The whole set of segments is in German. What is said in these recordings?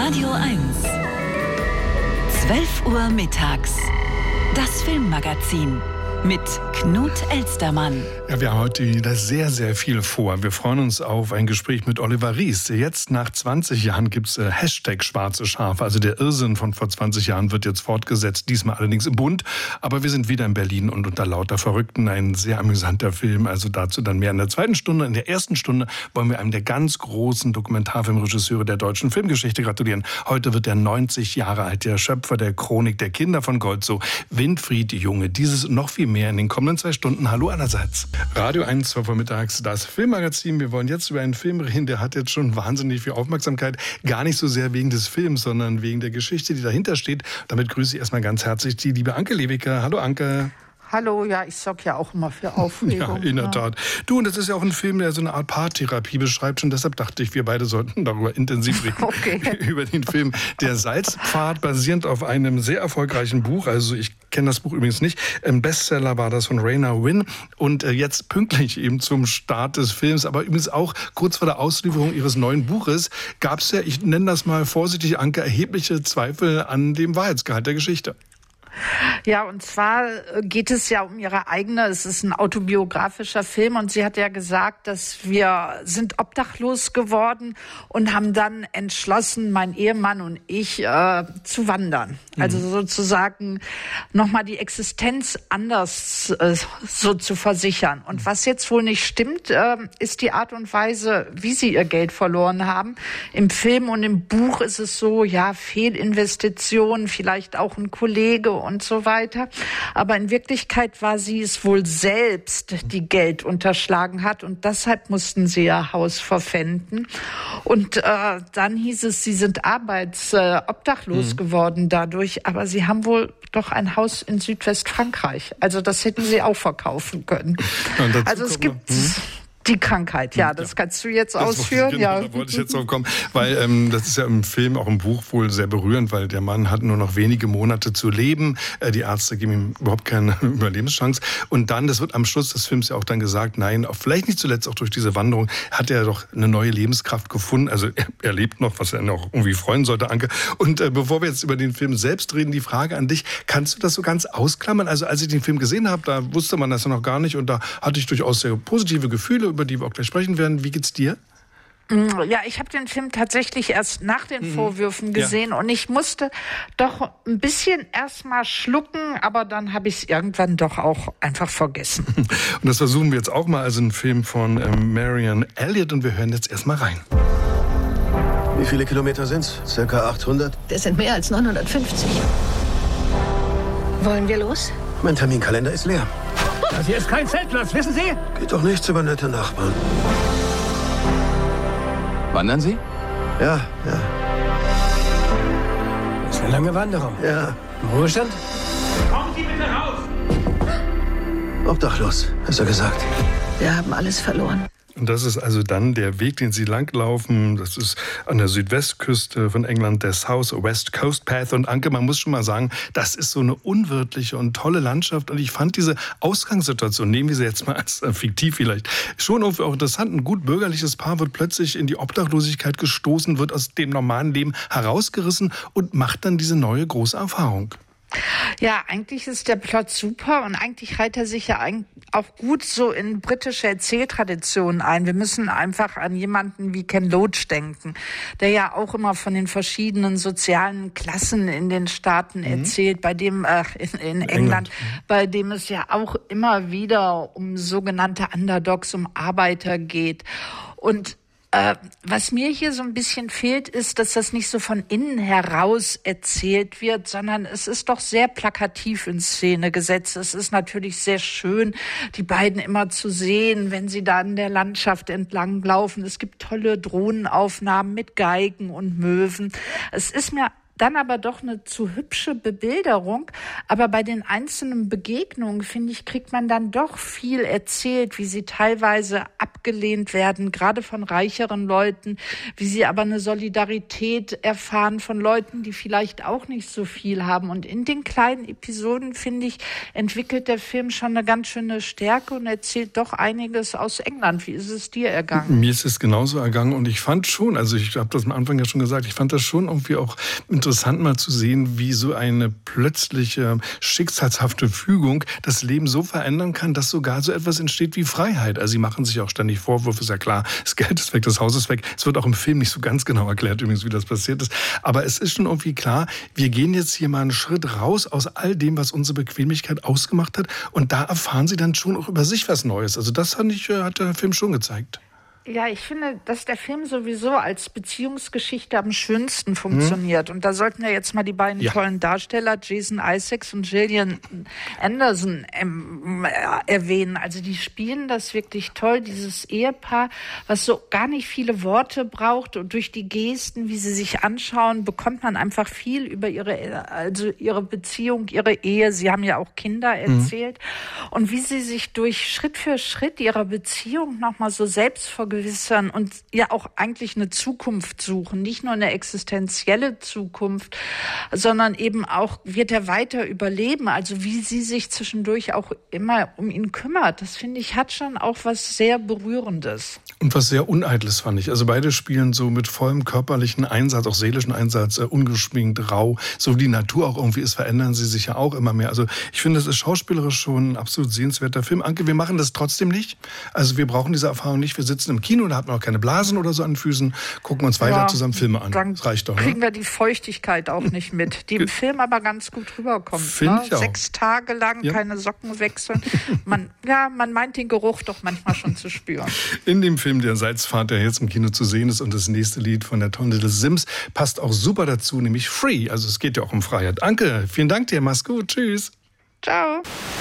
Radio 1. 12 Uhr mittags. Das Filmmagazin mit Knut Elstermann. Ja, wir haben heute wieder sehr, sehr viel vor. Wir freuen uns auf ein Gespräch mit Oliver Ries. Jetzt nach 20 Jahren gibt es Hashtag schwarze Schafe. Also der Irrsinn von vor 20 Jahren wird jetzt fortgesetzt, diesmal allerdings im Bund. Aber wir sind wieder in Berlin und unter lauter Verrückten. Ein sehr amüsanter Film, also dazu dann mehr in der zweiten Stunde. In der ersten Stunde wollen wir einem der ganz großen Dokumentarfilmregisseure der deutschen Filmgeschichte gratulieren. Heute wird er 90 Jahre alt, der Schöpfer der Chronik der Kinder von Goldzow, Winfried Junge. Dieses und noch viel mehr in den kommenden 2 Stunden. Hallo allerseits. Radio 1, 12 Uhr mittags, das Filmmagazin. Wir wollen jetzt über einen Film reden, der hat jetzt schon wahnsinnig viel Aufmerksamkeit. Gar nicht so sehr wegen des Films, sondern wegen der Geschichte, die dahinter steht. Damit grüße ich erstmal ganz herzlich die liebe Anke Lewiker. Hallo Anke. Hallo, ja, ich sorge ja auch immer für Aufregung. Ja, in der Tat. Du, und das ist ja auch ein Film, der so eine Art Paartherapie beschreibt. Und deshalb dachte ich, wir beide sollten darüber intensiv reden. Okay. Über den Film Der Salzpfad, basierend auf einem sehr erfolgreichen Buch. Also ich kenne das Buch übrigens nicht. Ein Bestseller war das von Raina Wynn. Und jetzt pünktlich eben zum Start des Films, aber übrigens auch kurz vor der Auslieferung ihres neuen Buches, gab es ja, ich nenne das mal vorsichtig, Anke, erhebliche Zweifel an dem Wahrheitsgehalt der Geschichte. Ja, und zwar geht es ja um ihre eigene, es ist ein autobiografischer Film und sie hat ja gesagt, dass wir sind obdachlos geworden und haben dann entschlossen, mein Ehemann und ich, zu wandern. Also sozusagen nochmal die Existenz anders so zu versichern. Und was jetzt wohl nicht stimmt, ist die Art und Weise, wie sie ihr Geld verloren haben. Im Film und im Buch ist es so, ja, Fehlinvestitionen, vielleicht auch ein Kollege und so weiter. Aber in Wirklichkeit war sie es wohl selbst, die Geld unterschlagen hat und deshalb mussten sie ihr Haus verpfänden. Und dann hieß es, sie sind obdachlos geworden dadurch, aber sie haben wohl doch ein Haus in Südwestfrankreich. Also das hätten sie auch verkaufen können. Also es gibt die Krankheit, ja, das kannst du jetzt ausführen. Da wollte ich jetzt drauf kommen, weil das ist ja im Film, auch im Buch wohl sehr berührend, weil der Mann hat nur noch wenige Monate zu leben. Die Ärzte geben ihm überhaupt keine Überlebenschance. Und dann, das wird am Schluss des Films ja auch dann gesagt, nein, vielleicht nicht zuletzt auch durch diese Wanderung, hat er doch eine neue Lebenskraft gefunden. Also er lebt noch, was er noch irgendwie freuen sollte, Anke. Und bevor wir jetzt über den Film selbst reden, die Frage an dich, kannst du das so ganz ausklammern? Also als ich den Film gesehen habe, da wusste man das ja noch gar nicht und da hatte ich durchaus sehr positive Gefühle, über die wir auch gleich sprechen werden. Wie geht's dir? Ja, ich habe den Film tatsächlich erst nach den Vorwürfen gesehen und ich musste doch ein bisschen erstmal schlucken, aber dann habe ich es irgendwann doch auch einfach vergessen. Und das versuchen wir jetzt auch mal, also ein Film von Marion Elliott und wir hören jetzt erstmal rein. Wie viele Kilometer sind's? Circa 800? Das sind mehr als 950. Wollen wir los? Mein Terminkalender ist leer. Das hier ist kein Zeltplatz, wissen Sie? Geht doch nichts über nette Nachbarn. Wandern Sie? Ja. Ist eine lange Wanderung. Ja. Im Ruhestand? Kommen Sie bitte raus! Obdachlos, besser gesagt. Wir haben alles verloren. Und das ist also dann der Weg, den sie langlaufen. Das ist an der Südwestküste von England, der South West Coast Path. Und Anke, man muss schon mal sagen, das ist so eine unwirtliche und tolle Landschaft. Und ich fand diese Ausgangssituation, nehmen wir sie jetzt mal als fiktiv vielleicht, schon irgendwie auch interessant. Ein gut bürgerliches Paar wird plötzlich in die Obdachlosigkeit gestoßen, wird aus dem normalen Leben herausgerissen und macht dann diese neue große Erfahrung. Ja, eigentlich ist der Plot super und eigentlich reiht er sich ja auch gut so in britische Erzähltraditionen ein. Wir müssen einfach an jemanden wie Ken Loach denken, der ja auch immer von den verschiedenen sozialen Klassen in den Staaten erzählt, bei dem in England, bei dem es ja auch immer wieder um sogenannte Underdogs, um Arbeiter geht. Und was mir hier so ein bisschen fehlt, ist, dass das nicht so von innen heraus erzählt wird, sondern es ist doch sehr plakativ in Szene gesetzt. Es ist natürlich sehr schön, die beiden immer zu sehen, wenn sie da in der Landschaft entlang laufen. Es gibt tolle Drohnenaufnahmen mit Geigen und Möwen. Es ist mir dann aber doch eine zu hübsche Bebilderung. Aber bei den einzelnen Begegnungen, finde ich, kriegt man dann doch viel erzählt, wie sie teilweise abgelehnt werden, gerade von reicheren Leuten, wie sie aber eine Solidarität erfahren von Leuten, die vielleicht auch nicht so viel haben. Und in den kleinen Episoden, finde ich, entwickelt der Film schon eine ganz schöne Stärke und erzählt doch einiges aus England. Wie ist es dir ergangen? Mir ist es genauso ergangen und ich fand schon, also ich habe das am Anfang ja schon gesagt, ich fand das schon irgendwie auch interessant mal zu sehen, wie so eine plötzliche schicksalshafte Fügung das Leben so verändern kann, dass sogar so etwas entsteht wie Freiheit. Also sie machen sich auch ständig Vorwürfe, ist ja klar, das Geld ist weg, das Haus ist weg. Es wird auch im Film nicht so ganz genau erklärt übrigens, wie das passiert ist. Aber es ist schon irgendwie klar, wir gehen jetzt hier mal einen Schritt raus aus all dem, was unsere Bequemlichkeit ausgemacht hat. Und da erfahren sie dann schon auch über sich was Neues. Also das hat der Film schon gezeigt. Ja, ich finde, dass der Film sowieso als Beziehungsgeschichte am schönsten funktioniert. Und da sollten ja jetzt mal die beiden tollen Darsteller, Jason Isaacs und Gillian Anderson, erwähnen. Also die spielen das wirklich toll, dieses Ehepaar, was so gar nicht viele Worte braucht. Und durch die Gesten, wie sie sich anschauen, bekommt man einfach viel über ihre Beziehung, ihre Ehe. Sie haben ja auch Kinder erzählt. Und wie sie sich durch Schritt für Schritt ihrer Beziehung nochmal so selbst vergewissern und ja auch eigentlich eine Zukunft suchen. Nicht nur eine existenzielle Zukunft, sondern eben auch, wird er weiter überleben? Also wie sie sich zwischendurch auch immer um ihn kümmert. Das finde ich, hat schon auch was sehr Berührendes. Und was sehr Uneitles fand ich. Also beide spielen so mit vollem körperlichen Einsatz, auch seelischen Einsatz, ungeschminkt, rau. So wie die Natur auch irgendwie ist, verändern sie sich ja auch immer mehr. Also ich finde, es ist schauspielerisch schon ein absolut sehenswerter Film. Anke, wir machen das trotzdem nicht. Also wir brauchen diese Erfahrung nicht. Wir sitzen im Kino, da hat man auch keine Blasen oder so an den Füßen, gucken uns weiter zusammen Filme an. Dann das reicht doch. Kriegen wir die Feuchtigkeit auch nicht mit, die im Film aber ganz gut rüberkommt. Finde ich auch. 6 Tage lang keine Socken wechseln. Man meint den Geruch doch manchmal schon zu spüren. In dem Film Der Salzpfad, der jetzt im Kino zu sehen ist, und das nächste Lied von der Tante des Sims passt auch super dazu, nämlich Free. Also es geht ja auch um Freiheit. Anke, vielen Dank dir, mach's gut, tschüss. Ciao.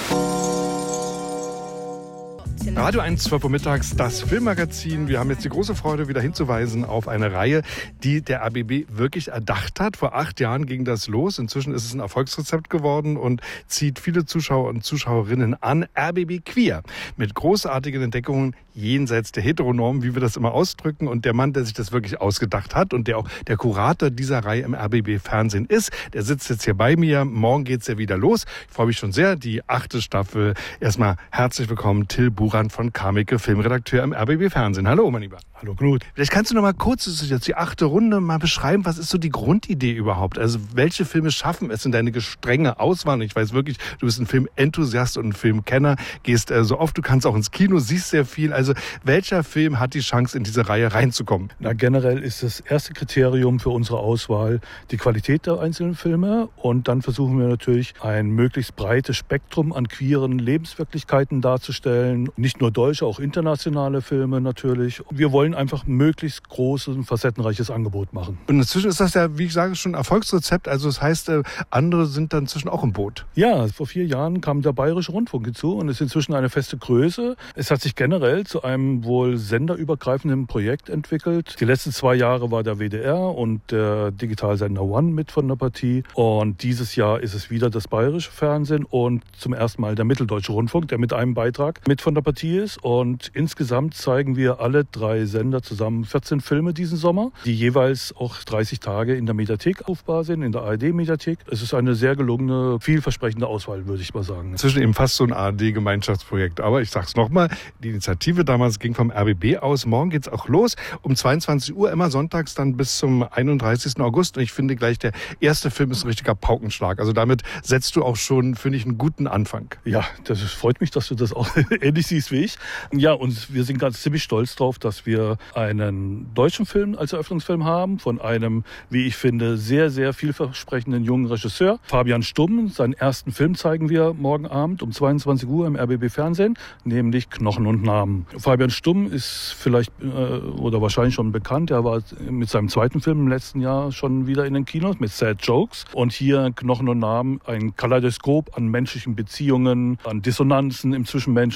Radio 1, 12 Uhr mittags, das Filmmagazin. Wir haben jetzt die große Freude, wieder hinzuweisen auf eine Reihe, die der RBB wirklich erdacht hat. Vor 8 Jahren ging das los. Inzwischen ist es ein Erfolgsrezept geworden und zieht viele Zuschauer und Zuschauerinnen an. RBB Queer. Mit großartigen Entdeckungen jenseits der Heteronormen, wie wir das immer ausdrücken. Und der Mann, der sich das wirklich ausgedacht hat und der auch der Kurator dieser Reihe im RBB-Fernsehen ist, der sitzt jetzt hier bei mir. Morgen geht's ja wieder los. Ich freue mich schon sehr. Die 8. Staffel. Erstmal herzlich willkommen, Till Buran von Kameke, Filmredakteur im RBB-Fernsehen. Hallo, mein Lieber. Hallo, Knut. Vielleicht kannst du noch mal kurz, das ist jetzt die 8. Runde, mal beschreiben, was ist so die Grundidee überhaupt? Also welche Filme schaffen es in deine strenge Auswahl? Und ich weiß wirklich, du bist ein Filmenthusiast und ein Filmkenner, gehst so oft du kannst auch ins Kino, siehst sehr viel. Also welcher Film hat die Chance, in diese Reihe reinzukommen? Na, generell ist das erste Kriterium für unsere Auswahl die Qualität der einzelnen Filme. Und dann versuchen wir natürlich, ein möglichst breites Spektrum an queeren Lebenswirklichkeiten darzustellen. Nicht nur deutsche, auch internationale Filme natürlich. Wir wollen einfach möglichst großes und facettenreiches Angebot machen. Und inzwischen ist das ja, wie ich sage, schon ein Erfolgsrezept. Also das heißt, andere sind dann inzwischen auch im Boot. Ja, vor 4 Jahren kam der Bayerische Rundfunk hinzu und ist inzwischen eine feste Größe. Es hat sich generell zu einem wohl senderübergreifenden Projekt entwickelt. Die letzten 2 Jahre war der WDR und der Digitalsender One mit von der Partie. Und dieses Jahr ist es wieder das Bayerische Fernsehen und zum ersten Mal der Mitteldeutsche Rundfunk, der mit einem Beitrag mit von der Partie ist. Und insgesamt zeigen wir alle 3 Sender zusammen 14 Filme diesen Sommer, die jeweils auch 30 Tage in der Mediathek abrufbar sind, in der ARD-Mediathek. Es ist eine sehr gelungene, vielversprechende Auswahl, würde ich mal sagen. Inzwischen eben fast so ein ARD-Gemeinschaftsprojekt. Aber ich sag's nochmal, die Initiative damals ging vom RBB aus. Morgen geht's auch los, um 22 Uhr, immer sonntags dann bis zum 31. August. Und ich finde gleich, der erste Film ist ein richtiger Paukenschlag. Also damit setzt du auch schon, finde ich, einen guten Anfang. Ja, das freut mich, dass du das auch ähnlich siehst wie ich. Ja, und wir sind ganz ziemlich stolz drauf, dass wir einen deutschen Film als Eröffnungsfilm haben von einem, wie ich finde, sehr, sehr vielversprechenden jungen Regisseur. Fabian Stumm, seinen ersten Film zeigen wir morgen Abend um 22 Uhr im RBB-Fernsehen, nämlich Knochen und Namen. Fabian Stumm ist vielleicht oder wahrscheinlich schon bekannt. Er war mit seinem zweiten Film im letzten Jahr schon wieder in den Kinos mit Sad Jokes. Und hier Knochen und Namen, ein Kaleidoskop an menschlichen Beziehungen, an Dissonanzen im zwischenmenschlichen Bereich.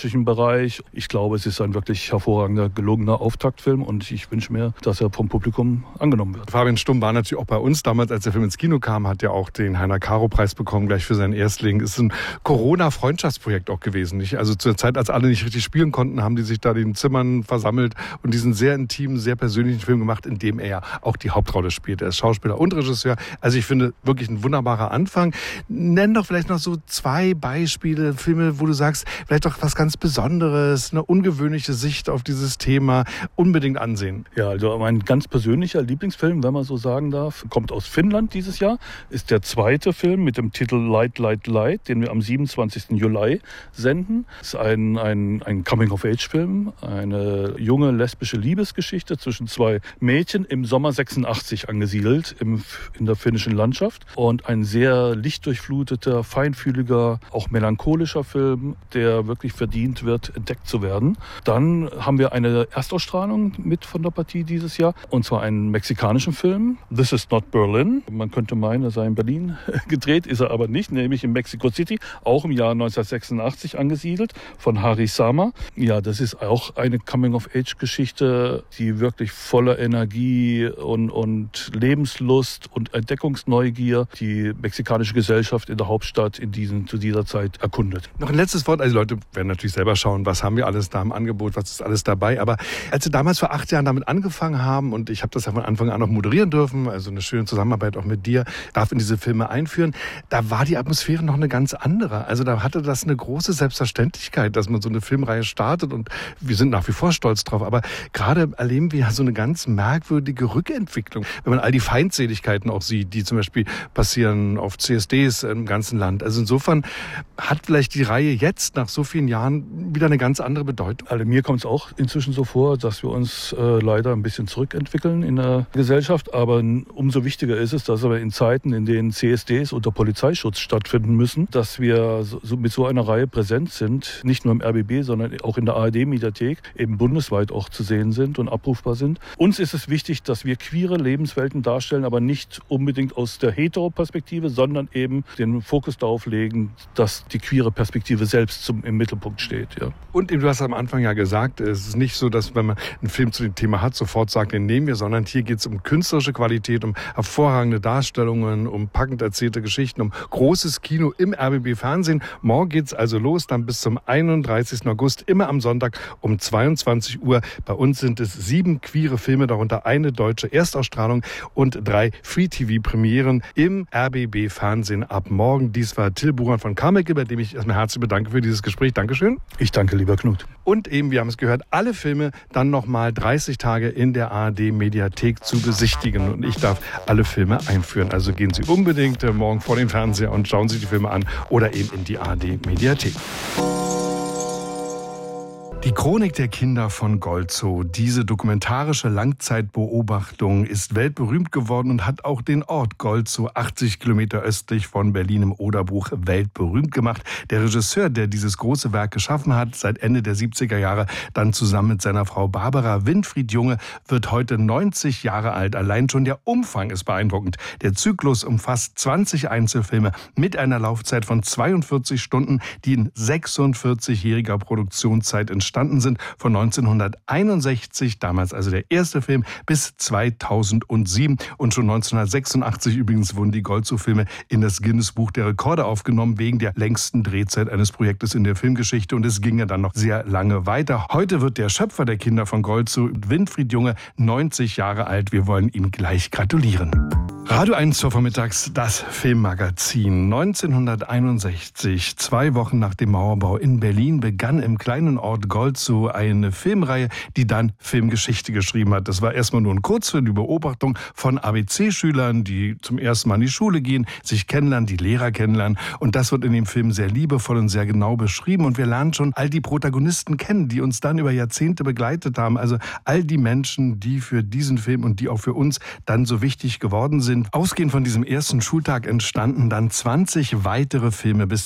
Bereich. Ich glaube, es ist ein wirklich hervorragender, gelungener Auftaktfilm und ich wünsche mir, dass er vom Publikum angenommen wird. Fabian Stumm war natürlich auch bei uns damals, als der Film ins Kino kam, hat ja auch den Heiner-Caro-Preis bekommen, gleich für seinen Erstling. Ist ein Corona-Freundschaftsprojekt auch gewesen. Nicht? Also zur Zeit, als alle nicht richtig spielen konnten, haben die sich da in den Zimmern versammelt und diesen sehr intimen, sehr persönlichen Film gemacht, in dem er ja auch die Hauptrolle spielt. Er ist Schauspieler und Regisseur. Also ich finde, wirklich ein wunderbarer Anfang. Nenn doch vielleicht noch so 2 Beispiele, Filme, wo du sagst, vielleicht doch was ganz Besonderes, eine ungewöhnliche Sicht auf dieses Thema, unbedingt ansehen. Ja, also mein ganz persönlicher Lieblingsfilm, wenn man so sagen darf, kommt aus Finnland dieses Jahr, ist der 2. Film mit dem Titel Light, Light, Light, den wir am 27. Juli senden. Es ist ein Coming-of-Age-Film, eine junge lesbische Liebesgeschichte zwischen 2 Mädchen, im Sommer 86 angesiedelt in der finnischen Landschaft und ein sehr lichtdurchfluteter, feinfühliger, auch melancholischer Film, der wirklich verdient wird, entdeckt zu werden. Dann haben wir eine Erstausstrahlung mit von der Partie dieses Jahr, und zwar einen mexikanischen Film, This is not Berlin. Man könnte meinen, er sei in Berlin gedreht, ist er aber nicht, nämlich in Mexico City, auch im Jahr 1986 angesiedelt, von Hari Sama. Ja, das ist auch eine Coming-of-Age-Geschichte, die wirklich voller Energie und Lebenslust und Entdeckungsneugier die mexikanische Gesellschaft in der Hauptstadt zu dieser Zeit erkundet. Noch ein letztes Wort. Also die Leute werden natürlich selber schauen, was haben wir alles da im Angebot, was ist alles dabei. Aber als Sie damals vor 8 Jahren damit angefangen haben, und ich habe das ja von Anfang an auch moderieren dürfen, also eine schöne Zusammenarbeit auch mit dir, darf in diese Filme einführen, da war die Atmosphäre noch eine ganz andere. Also da hatte das eine große Selbstverständlichkeit, dass man so eine Filmreihe startet, und wir sind nach wie vor stolz drauf. Aber gerade erleben wir ja so eine ganz merkwürdige Rückentwicklung, wenn man all die Feindseligkeiten auch sieht, die zum Beispiel passieren auf CSDs im ganzen Land. Also insofern hat vielleicht die Reihe jetzt nach so vielen Jahren wieder eine ganz andere Bedeutung. Also mir kommt es auch inzwischen so vor, dass wir uns leider ein bisschen zurückentwickeln in der Gesellschaft. Aber umso wichtiger ist es, dass wir in Zeiten, in denen CSDs unter Polizeischutz stattfinden müssen, dass wir mit so einer Reihe präsent sind, nicht nur im RBB, sondern auch in der ARD-Mediathek, eben bundesweit auch zu sehen sind und abrufbar sind. Uns ist es wichtig, dass wir queere Lebenswelten darstellen, aber nicht unbedingt aus der Hetero-Perspektive, sondern eben den Fokus darauf legen, dass die queere Perspektive selbst im Mittelpunkt steht. Ja. Und du hast am Anfang ja gesagt, es ist nicht so, dass wenn man einen Film zu dem Thema hat, sofort sagt, den nehmen wir, sondern hier geht es um künstlerische Qualität, um hervorragende Darstellungen, um packend erzählte Geschichten, um großes Kino im RBB-Fernsehen. Morgen geht's also los, dann bis zum 31. August, immer am Sonntag um 22 Uhr. Bei uns sind es 7 queere Filme, darunter eine deutsche Erstausstrahlung und 3 Free-TV-Premieren im RBB-Fernsehen ab morgen. Dies war Till Buran von Carmichael, bei dem ich erstmal herzlich bedanke für dieses Gespräch. Dankeschön. Ich danke, lieber Knut. Und eben, wir haben es gehört, alle Filme dann nochmal 30 Tage in der ARD-Mediathek zu besichtigen. Und ich darf alle Filme einführen. Also gehen Sie unbedingt morgen vor den Fernseher und schauen Sie die Filme an oder eben in die ARD-Mediathek. Die Chronik der Kinder von Golzow, diese dokumentarische Langzeitbeobachtung, ist weltberühmt geworden und hat auch den Ort Golzow, 80 Kilometer östlich von Berlin im Oderbruch, weltberühmt gemacht. Der Regisseur, der dieses große Werk geschaffen hat, seit Ende der 70er Jahre, dann zusammen mit seiner Frau Barbara, Winfried Junge, wird heute 90 Jahre alt. Allein schon der Umfang ist beeindruckend. Der Zyklus umfasst 20 Einzelfilme mit einer Laufzeit von 42 Stunden, die in 46-jähriger Produktionszeit entstanden sind, von 1961, damals also der erste Film, bis 2007. Und schon 1986 übrigens wurden die Golzow-Filme in das Guinness-Buch der Rekorde aufgenommen, wegen der längsten Drehzeit eines Projektes in der Filmgeschichte. Und es ging ja dann noch sehr lange weiter. Heute wird der Schöpfer der Kinder von Golzow, Winfried Junge, 90 Jahre alt. Wir wollen ihm gleich gratulieren. Radio 1 zur Vormittags, das Filmmagazin. 1961, 2 Wochen nach dem Mauerbau in Berlin, begann im kleinen Ort Golzow eine Filmreihe, die dann Filmgeschichte geschrieben hat. Das war erstmal nur ein Kurzfilm, die Beobachtung von ABC-Schülern, die zum ersten Mal in die Schule gehen, sich kennenlernen, die Lehrer kennenlernen. Und das wird in dem Film sehr liebevoll und sehr genau beschrieben. Und wir lernen schon all die Protagonisten kennen, die uns dann über Jahrzehnte begleitet haben. Also all die Menschen, die für diesen Film und die auch für uns dann so wichtig geworden sind. sind ausgehend von diesem ersten Schultag entstanden dann 20 weitere Filme bis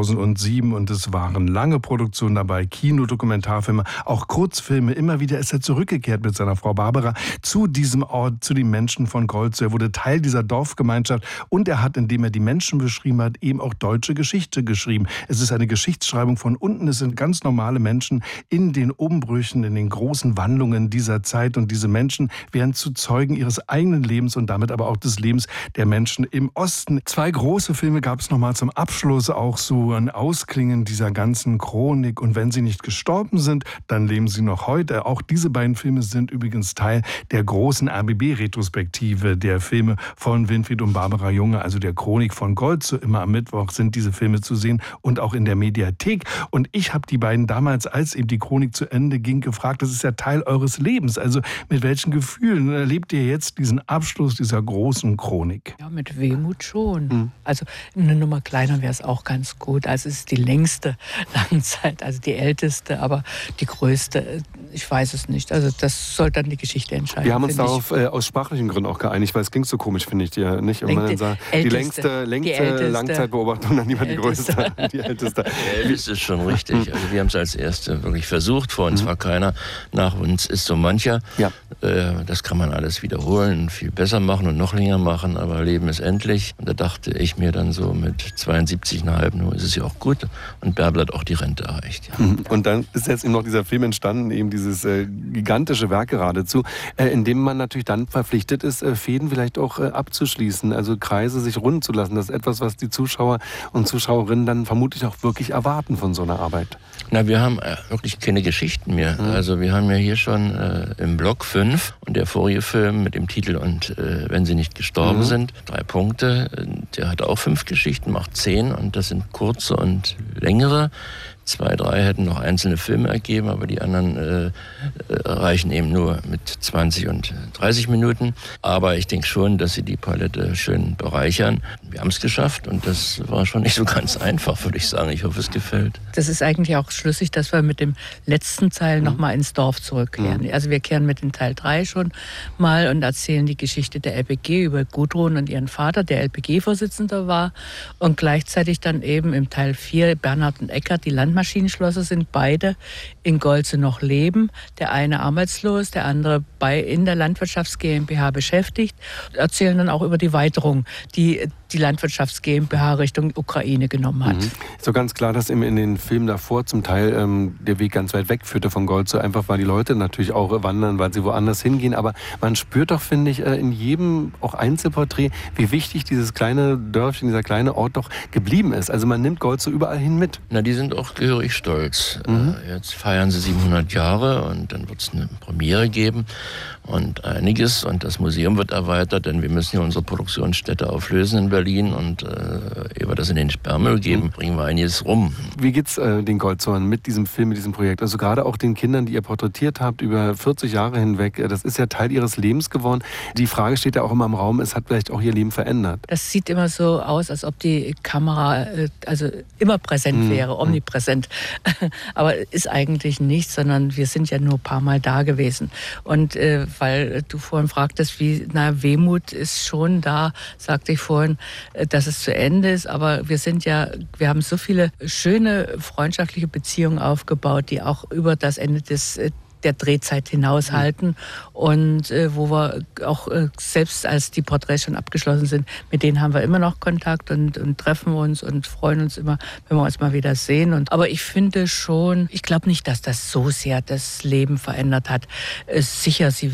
2007 und es waren lange Produktionen dabei, Kinodokumentarfilme, auch Kurzfilme. Immer wieder ist er zurückgekehrt mit seiner Frau Barbara zu diesem Ort, zu den Menschen von Goltzow. Er wurde Teil dieser Dorfgemeinschaft und er hat, indem er die Menschen beschrieben hat, eben auch deutsche Geschichte geschrieben. Es ist eine Geschichtsschreibung von unten. Es sind ganz normale Menschen in den Umbrüchen, in den großen Wandlungen dieser Zeit und diese Menschen werden zu Zeugen ihres eigenen Lebens und damit aber auch des Lebens der Menschen im Osten. 2 große Filme gab es nochmal zum Abschluss, auch so ein Ausklingen dieser ganzen Chronik. Und wenn sie nicht gestorben sind, dann leben sie noch heute. Auch diese beiden Filme sind übrigens Teil der großen RBB-Retrospektive der Filme von Winfried und Barbara Junge, also der Chronik von Goltzow. Immer am Mittwoch sind diese Filme zu sehen und auch in der Mediathek. Und ich habe die beiden damals, als eben die Chronik zu Ende ging, gefragt, das ist ja Teil eures Lebens. Also mit welchen Gefühlen erlebt ihr jetzt diesen Abschluss dieser großen Chronik? Ja, mit Wehmut schon. Also eine Nummer kleiner wäre es auch ganz gut. Also es ist die längste Langzeit, also die älteste, aber die größte, ich weiß es nicht. Also das soll dann die Geschichte entscheiden. Wir haben uns darauf aus sprachlichen Gründen auch geeinigt, weil es klingt so komisch, finde ich dir nicht. Wenn man sagt, die längste Langzeitbeobachtung, dann lieber die größte, die älteste. Die älteste ist schon richtig. Also wir haben es als erste wirklich versucht. Vor uns war keiner, nach uns ist so mancher. Ja. Das kann man alles wiederholen, viel besser machen und noch länger machen, aber Leben ist endlich. Und da dachte ich mir dann so mit 72,5, nun ist es ja auch gut. Und Bärbel hat auch die Rente erreicht. Ja. Und dann ist jetzt eben noch dieser Film entstanden, eben dieses gigantische Werk geradezu, in dem man natürlich dann verpflichtet ist, Fäden vielleicht auch abzuschließen, also Kreise sich runden zu lassen. Das ist etwas, was die Zuschauer und Zuschauerinnen dann vermutlich auch wirklich erwarten von so einer Arbeit. Na, wir haben wirklich keine Geschichten mehr. Also wir haben ja hier schon im Block 5 und der vorige Film mit dem Titel Und wenn sie nicht gestorben sind, 3 Punkte, der hat auch 5 Geschichten, macht 10 und das sind kurze und längere. 2, 3 hätten noch einzelne Filme ergeben, aber die anderen reichen eben nur mit 20 und 30 Minuten. Aber ich denke schon, dass sie die Palette schön bereichern. Wir haben es geschafft und das war schon nicht so ganz einfach, würde ich sagen. Ich hoffe, es gefällt. Das ist eigentlich auch schlüssig, dass wir mit dem letzten Teil nochmal ins Dorf zurückkehren. Also wir kehren mit dem Teil 3 schon mal und erzählen die Geschichte der LPG über Gudrun und ihren Vater, der LPG-Vorsitzender war. Und gleichzeitig dann eben im Teil 4 Bernhard und Eckart, die Landmaschinenschlosser, sind beide in Goltzow noch leben. Der eine arbeitslos, der andere in der Landwirtschafts GmbH beschäftigt. Erzählen dann auch über die Weiterung, die Landwirtschafts GmbH Richtung Ukraine genommen hat. So ganz klar, dass in den Filmen davor zum Teil der Weg ganz weit weg führte von Goltzow, einfach weil die Leute natürlich auch wandern, weil sie woanders hingehen. Aber man spürt doch, finde ich, in jedem auch Einzelporträt, wie wichtig dieses kleine Dörfchen, dieser kleine Ort doch geblieben ist. Also man nimmt Goltzow überall hin mit. Na, die sind auch gehörig stolz. Jetzt feiern sie 700 Jahre und dann wird es eine Premiere geben und einiges. Und das Museum wird erweitert, denn wir müssen ja unsere Produktionsstätte auflösen in Berlin. Und ehe wir das in den Sperrmüll geben, bringen wir einiges rum. Wie geht's den Goltzowern mit diesem Film, mit diesem Projekt? Also gerade auch den Kindern, die ihr porträtiert habt über 40 Jahre hinweg, das ist ja Teil ihres Lebens geworden. Die Frage steht ja auch immer im Raum, es hat vielleicht auch ihr Leben verändert. Das sieht immer so aus, als ob die Kamera also immer präsent wäre, omnipräsent. Aber ist eigentlich nicht, sondern wir sind ja nur ein paar Mal da gewesen. Und weil du vorhin fragtest, Wehmut ist schon da, sagte ich vorhin, dass es zu Ende ist. Aber wir haben so viele schöne freundschaftliche Beziehungen aufgebaut, die auch über das Ende der Drehzeit hinaushalten und wo wir auch selbst als die Porträts schon abgeschlossen sind, mit denen haben wir immer noch Kontakt und treffen uns und freuen uns immer, wenn wir uns mal wieder sehen. Aber ich finde schon, ich glaube nicht, dass das so sehr das Leben verändert hat. Sicher, sie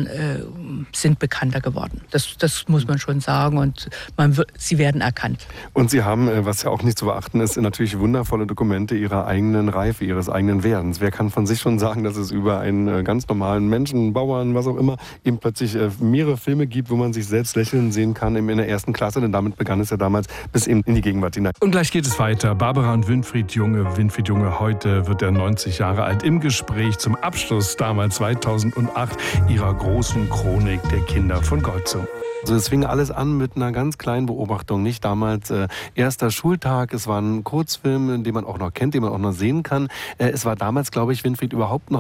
sind bekannter geworden. Das muss man schon sagen und sie werden erkannt. Und sie haben, was ja auch nicht zu beachten ist, natürlich wundervolle Dokumente ihrer eigenen Reife, ihres eigenen Werdens. Wer kann von sich schon sagen, dass es über einen ganz normalen Menschen, Bauern, was auch immer, eben plötzlich mehrere Filme gibt, wo man sich selbst lächeln sehen kann in der ersten Klasse, denn damit begann es ja damals bis eben in die Gegenwart hinein. Und gleich geht es weiter. Barbara und Winfried Junge. Winfried Junge, heute wird er 90 Jahre alt, im Gespräch zum Abschluss damals 2008 ihrer großen Chronik der Kinder von Goltzow. Also es fing alles an mit einer ganz kleinen Beobachtung. Nicht damals erster Schultag, es war ein Kurzfilm, den man auch noch kennt, den man auch noch sehen kann. Es war damals, glaube ich, Winfried, überhaupt noch nicht klar, was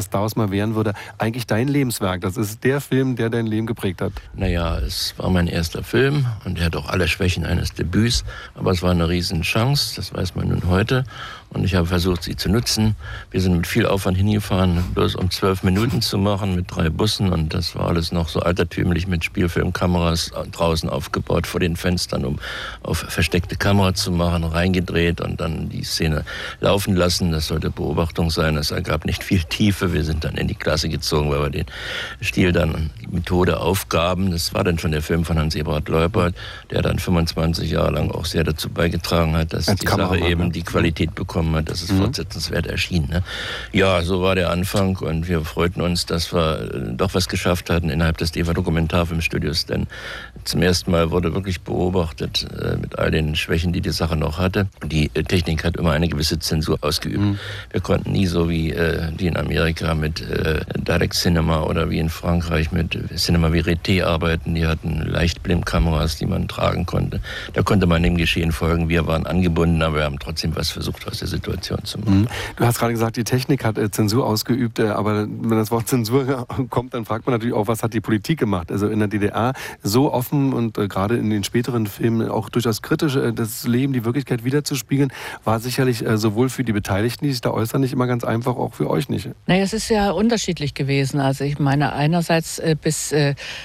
was daraus mal werden würde, eigentlich dein Lebenswerk. Das ist der Film, der dein Leben geprägt hat. Naja, es war mein erster Film und er hat auch alle Schwächen eines Debüts, aber es war eine Riesenchance, das weiß man nun heute. Und ich habe versucht, sie zu nutzen. Wir sind mit viel Aufwand hingefahren, bloß um 12 Minuten zu machen, mit 3 Bussen. Und das war alles noch so altertümlich mit Spielfilmkameras draußen aufgebaut vor den Fenstern, um auf versteckte Kamera zu machen, reingedreht und dann die Szene laufen lassen. Das sollte Beobachtung sein. Es ergab nicht viel Tiefe. Wir sind dann in die Klasse gezogen, weil wir den Stil dann, die Methode aufgaben. Das war dann schon der Film von Hans-Eberhard Leupert, der dann 25 Jahre lang auch sehr dazu beigetragen hat, dass die Sache eben die Qualität bekommt hat, dass es fortsetzenswert erschien. Ne? Ja, so war der Anfang und wir freuten uns, dass wir doch was geschafft hatten innerhalb des DEFA-Dokumentarfilmstudios, denn zum ersten Mal wurde wirklich beobachtet, mit all den Schwächen, die die Sache noch hatte. Die Technik hat immer eine gewisse Zensur ausgeübt. Wir konnten nie so wie die in Amerika mit Direct Cinema oder wie in Frankreich mit Cinema Verité arbeiten. Die hatten Leichtblindkameras, die man tragen konnte. Da konnte man dem Geschehen folgen. Wir waren angebunden, aber wir haben trotzdem was versucht aus der Situation zu machen. Du hast gerade gesagt, die Technik hat Zensur ausgeübt, aber wenn das Wort Zensur kommt, dann fragt man natürlich auch, was hat die Politik gemacht? Also in der DDR so offen und gerade in den späteren Filmen auch durchaus kritisch das Leben, die Wirklichkeit wiederzuspiegeln, war sicherlich sowohl für die Beteiligten, die sich da äußern, nicht immer ganz einfach, auch für euch nicht. Naja, es ist ja unterschiedlich gewesen. Also ich meine, einerseits bis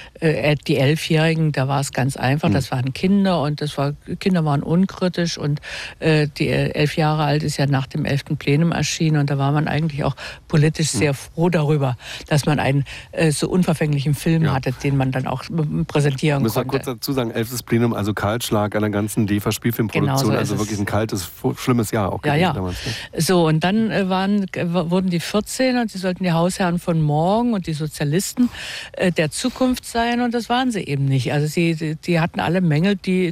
die 11-Jährigen, da war es ganz einfach, das waren Kinder und Kinder waren unkritisch und die 11 Jahre alt ist ja nach dem 11. Plenum erschienen und da war man eigentlich auch politisch sehr froh darüber, dass man einen so unverfänglichen Film hatte, den man dann auch präsentieren konnte. Müssen wir kurz dazu sagen, 11. Plenum, also Kahlschlag einer ganzen DEFA-Spielfilmproduktion, genau so also wirklich ein kaltes, schlimmes Jahr auch gewesen damals. So, und dann wurden die 14 und sie sollten die Hausherren von morgen und die Sozialisten der Zukunft sein und das waren sie eben nicht. Also die hatten alle Mängel, die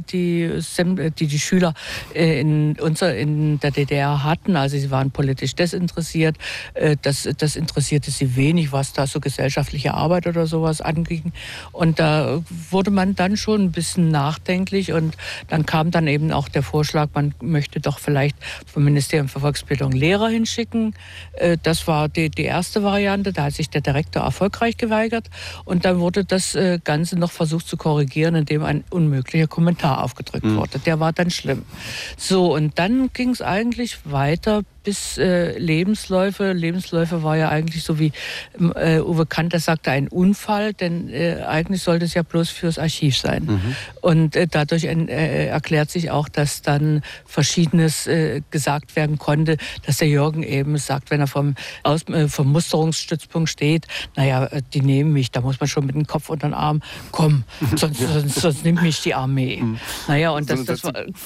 Schüler in der DDR hatten. Also sie waren politisch desinteressiert. Das interessierte sie wenig, was da so gesellschaftliche Arbeit oder sowas anging. Und da wurde man dann schon ein bisschen nachdenklich und dann kam dann eben auch der Vorschlag, man möchte doch vielleicht vom Ministerium für Volksbildung Lehrer hinschicken. Das war die erste Variante. Da hat sich der Direktor erfolgreich geweigert und dann wurde das Ganze noch versucht zu korrigieren, indem ein unmöglicher Kommentar aufgedrückt wurde. Der war dann schlimm. So, und dann ging es eigentlich weiter bis Lebensläufe. Lebensläufe war ja eigentlich so wie Uwe Kanter sagte, ein Unfall, denn eigentlich sollte es ja bloß fürs Archiv sein. Und dadurch erklärt sich auch, dass dann Verschiedenes gesagt werden konnte, dass der Jürgen eben sagt, wenn er vom Musterungsstützpunkt steht, naja, die nehmen mich, da muss man schon mit dem Kopf unter den Arm kommen, sonst nimmt mich die Armee. Naja, und das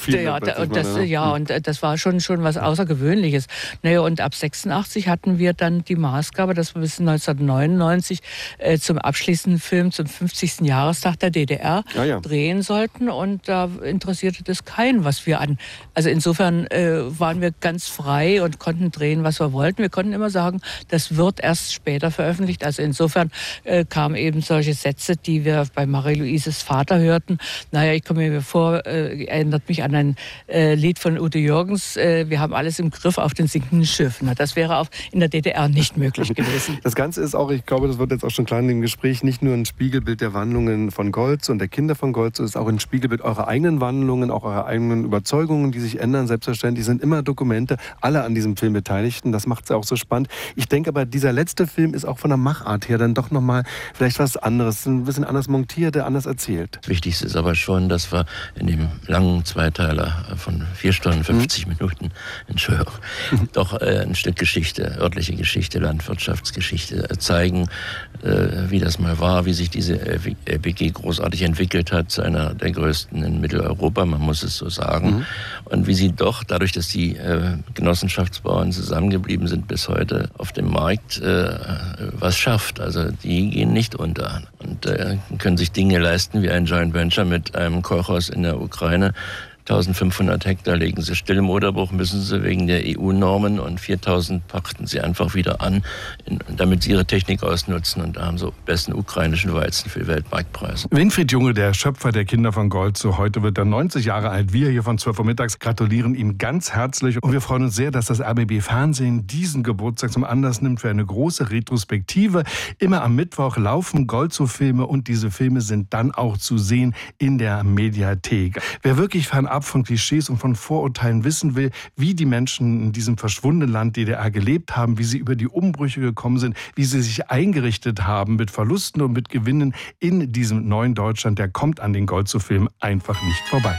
war schon was Außergewöhnliches. Naja, und ab 86 hatten wir dann die Maßgabe, dass wir bis 1999 zum abschließenden Film zum 50. Jahrestag der DDR drehen sollten und da interessierte das keinen, was wir an. Also insofern waren wir ganz frei und konnten drehen, was wir wollten. Wir konnten immer sagen, das wird erst später veröffentlicht. Also insofern kamen eben solche Sätze, die wir bei Marie-Louises Vater hörten. Naja, ich komme mir vor, erinnert mich an ein Lied von Udo Jürgens, wir haben alles im Griff auf den sinkenden Schiff. Na, das wäre auch in der DDR nicht möglich gewesen. Das Ganze ist auch, ich glaube, das wird jetzt auch schon klar in dem Gespräch, nicht nur ein Spiegelbild der Wandlungen von Goltz und der Kinder von Goltz, es ist auch ein Spiegelbild eurer eigenen Wandlungen, auch eurer eigenen Überzeugungen, die sich ändern. Selbstverständlich sind immer Dokumente, alle an diesem Film Beteiligten. Das macht es ja auch so spannend. Ich denke aber, dieser letzte Film ist auch von der Machart her dann doch nochmal vielleicht was anderes, ein bisschen anders montiert, anders erzählt. Das Wichtigste ist aber schon, dass wir in dem langen Zweiteiler von 4 Stunden, 50 Minuten, Entschuldigung, doch ein Stück Geschichte, örtliche Geschichte, Landwirtschaftsgeschichte zeigen, wie das mal war, wie sich diese RBG großartig entwickelt hat, zu einer der größten in Mitteleuropa, man muss es so sagen. Und wie sie doch, dadurch, dass die Genossenschaftsbauern zusammengeblieben sind bis heute, auf dem Markt was schafft. Also die gehen nicht unter und können sich Dinge leisten wie ein Joint Venture mit einem Kochhaus in der Ukraine, 1500 Hektar legen sie still. Moderbruch müssen sie wegen der EU-Normen und 4000 pachten sie einfach wieder an, damit sie ihre Technik ausnutzen. Und da haben sie besten ukrainischen Weizen für Weltmarktpreise. Winfried Junge, der Schöpfer der Kinder von Gold, so heute wird er 90 Jahre alt. Wir hier von 12 Uhr mittags gratulieren ihm ganz herzlich. Und wir freuen uns sehr, dass das RBB Fernsehen diesen Geburtstag zum Anlass nimmt für eine große Retrospektive. Immer am Mittwoch laufen Goldso-Filme und diese Filme sind dann auch zu sehen in der Mediathek. Wer wirklich fernab von Klischees und von Vorurteilen wissen will, wie die Menschen in diesem verschwundenen Land DDR gelebt haben, wie sie über die Umbrüche gekommen sind, wie sie sich eingerichtet haben mit Verlusten und mit Gewinnen in diesem neuen Deutschland, der kommt an den Goldso-Film einfach nicht vorbei.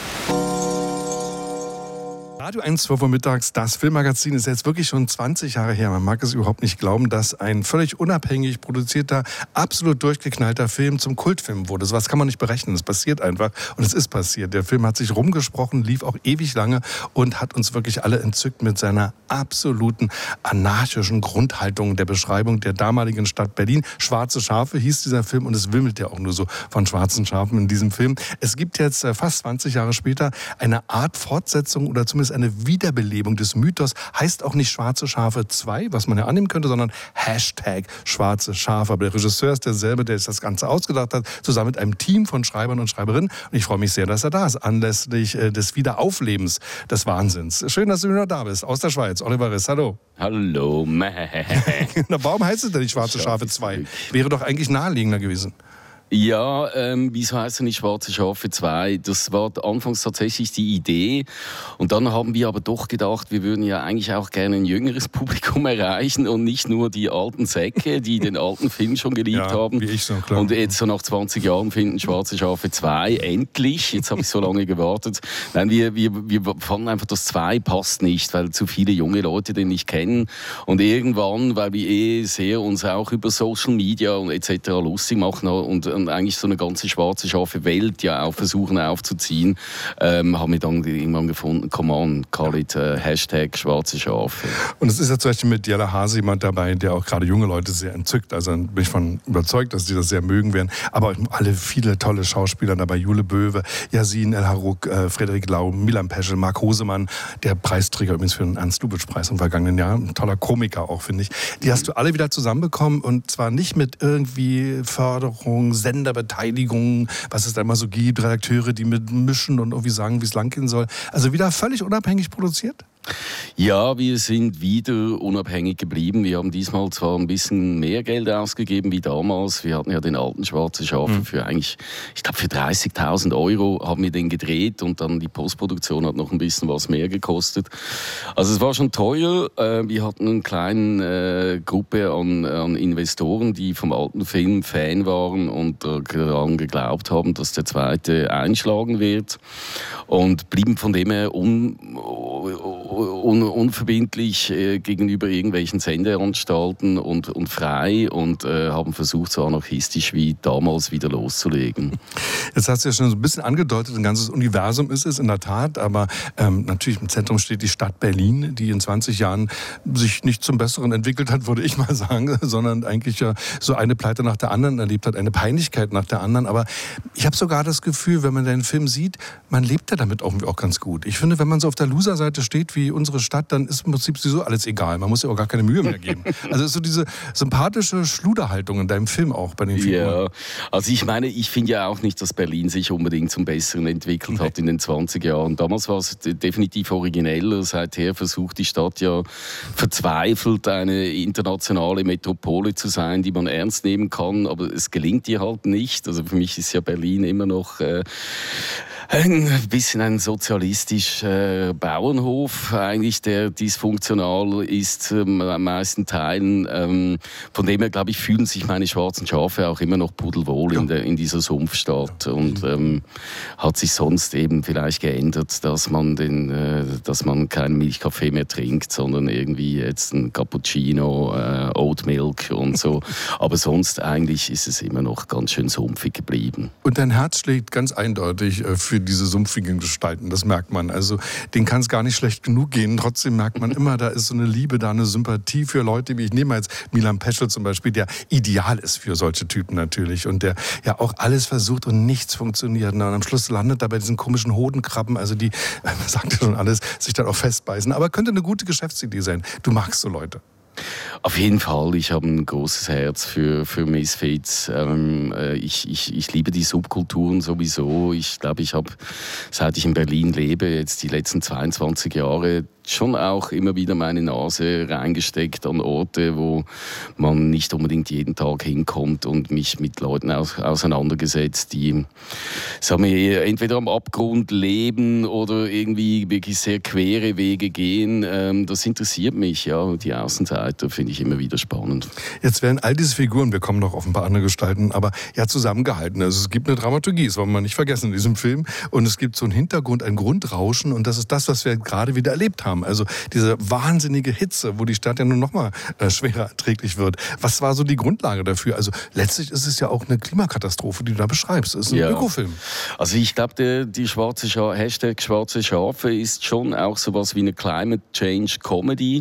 Radio 1, 12 Uhr mittags, das Filmmagazin ist jetzt wirklich schon 20 Jahre her. Man mag es überhaupt nicht glauben, dass ein völlig unabhängig produzierter, absolut durchgeknallter Film zum Kultfilm wurde. So was kann man nicht berechnen, es passiert einfach und es ist passiert. Der Film hat sich rumgesprochen, lief auch ewig lange und hat uns wirklich alle entzückt mit seiner absoluten anarchischen Grundhaltung der Beschreibung der damaligen Stadt Berlin. Schwarze Schafe hieß dieser Film und es wimmelt ja auch nur so von schwarzen Schafen in diesem Film. Es gibt jetzt fast 20 Jahre später eine Art Fortsetzung oder zumindest eine Wiederbelebung des Mythos, heißt auch nicht Schwarze Schafe 2, was man ja annehmen könnte, sondern Hashtag Schwarze Schafe. Aber der Regisseur ist derselbe, der sich das Ganze ausgedacht hat, zusammen mit einem Team von Schreibern und Schreiberinnen. Und ich freue mich sehr, dass er da ist, anlässlich des Wiederauflebens des Wahnsinns. Schön, dass du wieder da bist, aus der Schweiz. Oliver Riss, hallo. Hallo. Warum heißt es denn nicht Schwarze Schafe 2? Wäre doch eigentlich naheliegender gewesen. Ja, wieso heißt es nicht Schwarze Schafe 2? Das war anfangs tatsächlich die Idee. Und dann haben wir aber doch gedacht, wir würden ja eigentlich auch gerne ein jüngeres Publikum erreichen und nicht nur die alten Säcke, die den alten Film schon geliebt haben. Wie ich so, klar. Und jetzt so nach 20 Jahren finden Schwarze Schafe 2 endlich. Jetzt habe ich so lange gewartet. Nein, wir fanden einfach, das 2 passt nicht, weil zu viele junge Leute den nicht kennen. Und irgendwann, weil wir sehr uns auch über Social Media und etc. lustig machen und eigentlich so eine ganze schwarze Schafe Welt ja auch versuchen aufzuziehen, haben wir dann irgendwann gefunden, come on, call it Hashtag Schwarze Schafe. Und es ist ja zum Beispiel mit Jella Hase jemand dabei, der auch gerade junge Leute sehr entzückt. Also bin ich von überzeugt, dass die das sehr mögen werden. Aber auch viele tolle Schauspieler dabei. Jule Böwe, Yasin El-Harrouk, Frederik Lau, Milan Peschel, Marc Hosemann, der Preisträger übrigens für den Ernst-Lubitsch-Preis im vergangenen Jahr. Ein toller Komiker auch, finde ich. Die hast du alle wieder zusammenbekommen und zwar nicht mit irgendwie Förderung, Senderbeteiligung, was es da immer so gibt, Redakteure, die mitmischen und irgendwie sagen, wie es langgehen soll. Also wieder völlig unabhängig produziert? Ja, wir sind wieder unabhängig geblieben. Wir haben diesmal zwar ein bisschen mehr Geld ausgegeben wie damals. Wir hatten ja den alten Schwarze Schafe für eigentlich, ich glaube für 30.000 € haben wir den gedreht und dann die Postproduktion hat noch ein bisschen was mehr gekostet. Also es war schon teuer. Wir hatten eine kleine Gruppe an Investoren, die vom alten Film Fan waren und daran geglaubt haben, dass der zweite einschlagen wird und blieben von dem her unverbindlich gegenüber irgendwelchen Sendeanstalten und frei und haben versucht, so anarchistisch wie damals wieder loszulegen. Jetzt hast du ja schon so ein bisschen angedeutet, ein ganzes Universum ist es in der Tat, aber natürlich im Zentrum steht die Stadt Berlin, die in 20 Jahren sich nicht zum Besseren entwickelt hat, würde ich mal sagen, sondern eigentlich ja so eine Pleite nach der anderen erlebt hat, eine Peinlichkeit nach der anderen. Aber ich habe sogar das Gefühl, wenn man den Film sieht, man lebt ja damit auch ganz gut. Ich finde, wenn man so auf der Loser-Seite steht wie unsere Stadt, dann ist im Prinzip sowieso alles egal. Man muss ja auch gar keine Mühe mehr geben. Also ist so diese sympathische Schluderhaltung in deinem Film auch bei den Figuren. Ja, also ich meine, ich finde ja auch nicht, dass Berlin sich unbedingt zum Besseren entwickelt hat in den 20 Jahren. Damals war es definitiv origineller. Seither versucht die Stadt ja verzweifelt eine internationale Metropole zu sein, die man ernst nehmen kann, aber es gelingt ihr halt nicht. Also für mich ist ja Berlin immer noch ein bisschen ein sozialistischer Bauernhof, eigentlich, der dysfunktional ist an meisten Teilen. Von dem her, glaube ich, fühlen sich meine schwarzen Schafe auch immer noch pudelwohl in dieser Sumpfstadt. Und hat sich sonst eben vielleicht geändert, dass man keinen Milchkaffee mehr trinkt, sondern irgendwie jetzt ein Cappuccino, Oat Milk und so. Aber sonst eigentlich ist es immer noch ganz schön sumpfig geblieben. Und dein Herz schlägt ganz eindeutig für für diese sumpfigen Gestalten, das merkt man. Also denen kann es gar nicht schlecht genug gehen. Trotzdem merkt man immer, da ist so eine Liebe, da eine Sympathie für Leute, wie ich nehme jetzt Milan Peschel zum Beispiel, der ideal ist für solche Typen natürlich und der ja auch alles versucht und nichts funktioniert. Und am Schluss landet da bei diesen komischen Hodenkrabben, also die, man sagt ja schon alles, sich dann auch festbeißen. Aber könnte eine gute Geschäftsidee sein. Du magst so Leute. Auf jeden Fall, ich habe ein großes Herz für Misfits. Ich liebe die Subkulturen sowieso. Ich glaube, ich habe, seit ich in Berlin lebe, jetzt die letzten 22 Jahre schon auch immer wieder meine Nase reingesteckt an Orte, wo man nicht unbedingt jeden Tag hinkommt und mich mit Leuten auseinandergesetzt, die, sagen wir, entweder am Abgrund leben oder irgendwie wirklich sehr quere Wege gehen. Das interessiert mich, ja. Die Außenseiter finde ich immer wieder spannend. Jetzt werden all diese Figuren, wir kommen noch auf ein paar andere Gestalten, aber ja zusammengehalten. Also es gibt eine Dramaturgie, das wollen wir nicht vergessen in diesem Film. Und es gibt so einen Hintergrund, ein Grundrauschen und das ist das, was wir gerade wieder erlebt haben. Also diese wahnsinnige Hitze, wo die Stadt ja nur noch mal schwerer erträglich wird. Was war so die Grundlage dafür? Also letztlich ist es ja auch eine Klimakatastrophe, die du da beschreibst. Es ist ein Ökofilm. Also ich glaube, die Hashtag Schwarze Schafe ist schon auch sowas wie eine Climate Change Comedy.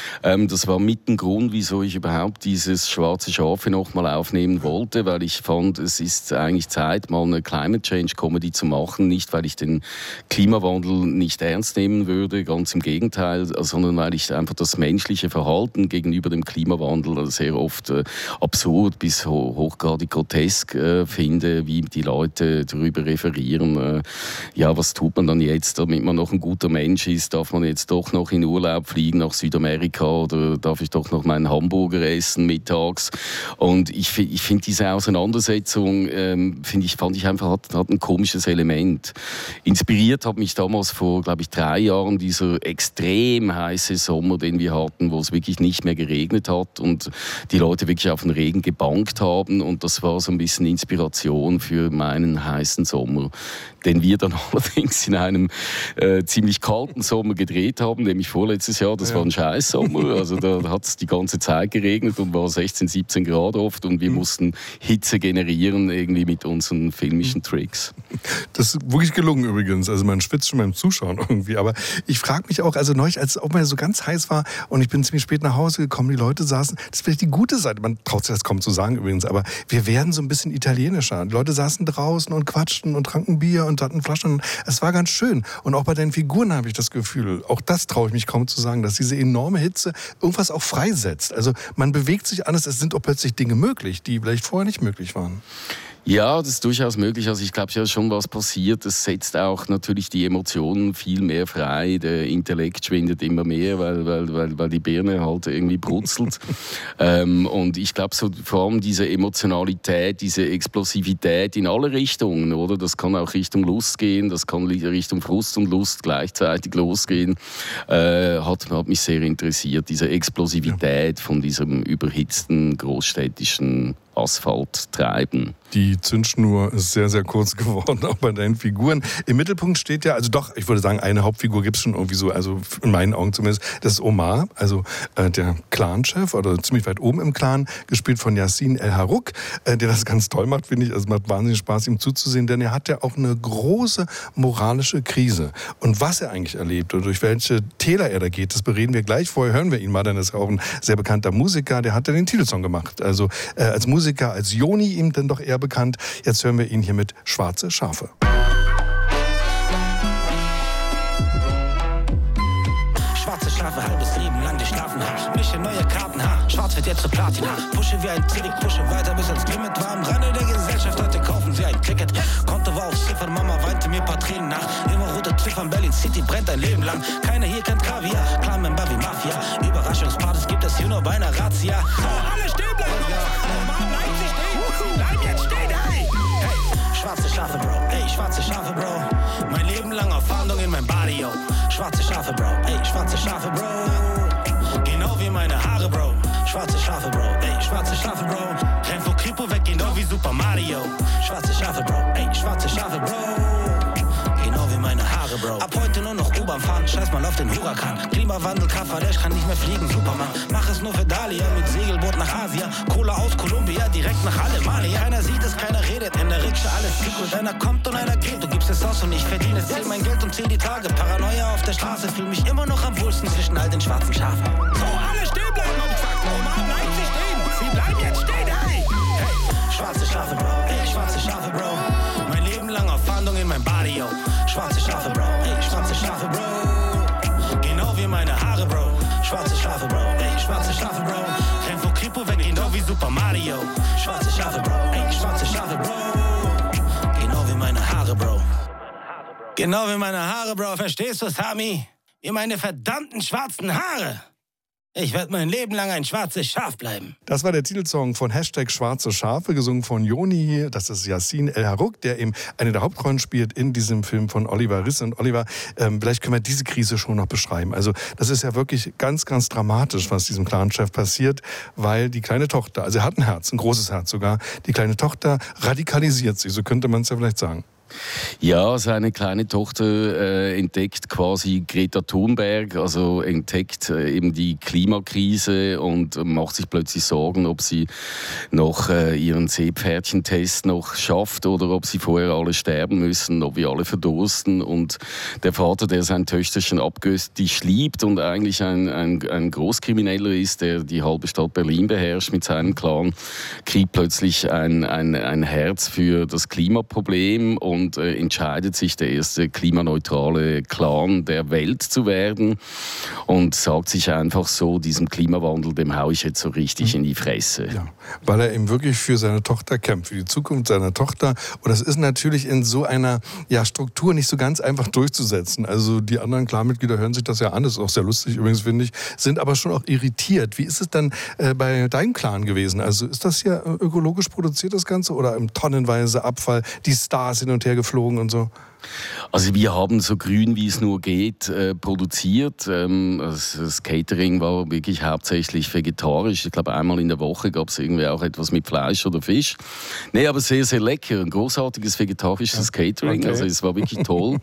Das war mit ein Grund, wieso ich überhaupt dieses Schwarze Schafe noch mal aufnehmen wollte, weil ich fand, es ist eigentlich Zeit, mal eine Climate Change Comedy zu machen. Nicht, weil ich den Klimawandel nicht ernst nehmen würde, ganz im Gegenteil, sondern weil ich einfach das menschliche Verhalten gegenüber dem Klimawandel sehr oft absurd bis hochgradig grotesk finde, wie die Leute darüber referieren. Ja, was tut man dann jetzt, damit man noch ein guter Mensch ist? Darf man jetzt doch noch in Urlaub fliegen nach Südamerika oder darf ich doch noch meinen Hamburger essen mittags? Und ich finde diese Auseinandersetzung, fand ich einfach, hat ein komisches Element. Inspiriert hat mich damals vor, glaube ich, 3 Jahren dieser extrem heiße Sommer, den wir hatten, wo es wirklich nicht mehr geregnet hat und die Leute wirklich auf den Regen gebankt haben. Und das war so ein bisschen Inspiration für meinen heißen Sommer, den wir dann allerdings in einem ziemlich kalten Sommer gedreht haben, nämlich vorletztes Jahr. Das war ein Scheißsommer. Also da hat es die ganze Zeit geregnet und war 16, 17 Grad oft und wir mussten Hitze generieren irgendwie mit unseren filmischen Tricks. Das ist wirklich gelungen übrigens. Also man schwitzt schon beim Zuschauen irgendwie. Aber ich frage mich auch, also neulich, als es auch mal so ganz heiß war und ich bin ziemlich spät nach Hause gekommen, die Leute saßen, das ist vielleicht die gute Seite, man traut sich das kaum zu sagen übrigens, aber wir werden so ein bisschen italienischer. Die Leute saßen draußen und quatschten und tranken Bier und hatten Flaschen. Es war ganz schön. Und auch bei deinen Figuren habe ich das Gefühl, auch das traue ich mich kaum zu sagen, dass diese enorme Hitze irgendwas auch freisetzt. Also man bewegt sich anders, es sind auch plötzlich Dinge möglich, die vielleicht vorher nicht möglich waren. Ja, das ist durchaus möglich. Also ich glaube, ja schon was passiert. Es setzt auch natürlich die Emotionen viel mehr frei. Der Intellekt schwindet immer mehr, weil die Birne halt irgendwie brutzelt. Und ich glaube, so vor allem diese Emotionalität, diese Explosivität in alle Richtungen, oder? Das kann auch Richtung Lust gehen, das kann Richtung Frust und Lust gleichzeitig losgehen. Hat mich sehr interessiert, diese Explosivität von diesem überhitzten großstädtischen Asphalt treiben. Die Zündschnur ist sehr, sehr kurz geworden, auch bei deinen Figuren. Im Mittelpunkt steht ja, also doch, ich würde sagen, eine Hauptfigur gibt es schon irgendwie so, also in meinen Augen zumindest, das ist Omar, also der Clanchef oder ziemlich weit oben im Clan, gespielt von Yassin El-Harrouk, der das ganz toll macht, finde ich. Also macht wahnsinnig Spaß, ihm zuzusehen, denn er hat ja auch eine große moralische Krise. Und was er eigentlich erlebt und durch welche Täler er da geht, das bereden wir gleich. Vorher hören wir ihn mal, denn er ist auch ein sehr bekannter Musiker, der hat ja den Titelsong gemacht. Also als Musiker, als Joni ihm dann doch eher bekannt. Jetzt hören wir ihn hier mit Schwarze Schafe. Schwarze Schafe, halbes Leben lang geschlafen hat. Mische neue Karten, schwarz wird jetzt zu Platina. Pushe wie ein Zirik, pushe weiter bis ans Limit war. Am Rande der Gesellschaft, heute kaufen sie ein Ticket. Konto war auf Ziffern, Mama weinte mir paar Tränen nach. Immer rote Ziffern, Berlin City brennt ein Leben lang. Keiner hier kennt Kaviar, Clan-Member wie Mafia. Überraschungspartys gibt es hier nur bei einer Razzia. So, alle stehen bleiben, normal bleiben sie stehen. Bleib jetzt stehen, hey! Hey, schwarze Schafe, Bro, ey, schwarze Schafe, Bro. Mein Leben lang auf Fahndung in mein Body, yo. Schwarze Schafe, Bro, ey, schwarze Schafe, Bro. Genau wie meine Haare, Bro. Schwarze Schafe, Bro, ey, schwarze Schafe, Bro. Renn vor Kripo weg, genau wie Super Mario. Schwarze Schafe, Bro, ey, schwarze Schafe, Bro. Genau wie meine Haare, Bro. Ab heute nur noch am Fahren, scheiß mal auf den Huracan. Klimawandel, Kafferdesch, kann nicht mehr fliegen, Superman. Mach es nur für Dalia, mit Segelboot nach Asien. Cola aus Kolumbia, direkt nach Alemania. Keiner sieht es, keiner redet, in der Rikscha alles dick und einer kommt und einer geht. Du gibst es aus und ich verdiene es, zähl mein Geld und zähl die Tage. Paranoia auf der Straße, fühl mich immer noch am wohlsten zwischen all den schwarzen Schafen. So, alle stehen bleiben und Fakten, Oma, bleiben sie stehen. Sie bleiben jetzt stehen, hey! Hey, schwarze Schafe, Bro, ey, schwarze Schafe, Bro. Mein Leben lang auf Fahndung in mein Body, yo. Schwarze Schafe, Bro, ey, schwarze Schafe, Bro. Genau wie meine Haare, Bro. Schwarze Schafe, Bro, ey, schwarze Schafe, Bro. Renn vor Kripo weg, genau wie Super Mario. Schwarze Schafe, Bro, ey, schwarze Schafe, Bro. Genau wie meine Haare, Bro. Genau wie meine Haare, Bro. Verstehst du, Sami? Wie meine verdammten schwarzen Haare. Ich werde mein Leben lang ein schwarzes Schaf bleiben. Das war der Titelsong von #Schwarze Schafe, gesungen von Joni. Das ist Yassin El Harrouk, der eben eine der Hauptrollen spielt in diesem Film von Oliver Riss. Und Oliver, vielleicht können wir diese Krise schon noch beschreiben. Also das ist ja wirklich ganz, ganz dramatisch, was diesem Clanchef passiert, weil die kleine Tochter, also er hat ein Herz, ein großes Herz sogar, die kleine Tochter radikalisiert sich, so könnte man es ja vielleicht sagen. Ja, seine kleine Tochter entdeckt quasi Greta Thunberg, also entdeckt eben die Klimakrise und macht sich plötzlich Sorgen, ob sie noch ihren Seepferdchentest noch schafft oder ob sie vorher alle sterben müssen, ob wir alle verdursten. Und der Vater, der sein Töchterchen abgöttisch liebt und eigentlich ein Großkrimineller ist, der die halbe Stadt Berlin beherrscht mit seinem Clan, kriegt plötzlich ein Herz für das Klimaproblem und entscheidet sich, der erste klimaneutrale Clan der Welt zu werden und sagt sich einfach so, diesem Klimawandel, dem hau ich jetzt so richtig in die Fresse. Ja, weil er eben wirklich für seine Tochter kämpft, für die Zukunft seiner Tochter. Und das ist natürlich in so einer Struktur nicht so ganz einfach durchzusetzen. Also die anderen Clanmitglieder hören sich das ja an, das ist auch sehr lustig übrigens, finde ich, sind aber schon auch irritiert. Wie ist es dann bei deinem Clan gewesen? Also ist das hier ökologisch produziert, das Ganze, oder im tonnenweise Abfall, die Stars hin und her geflogen und so? Also wir haben so grün wie es nur geht produziert. Das Catering war wirklich hauptsächlich vegetarisch. Ich glaube, einmal in der Woche gab es irgendwie auch etwas mit Fleisch oder Fisch. Nee, aber sehr, sehr lecker. Ein großartiges vegetarisches Catering. Okay. Also es war wirklich toll.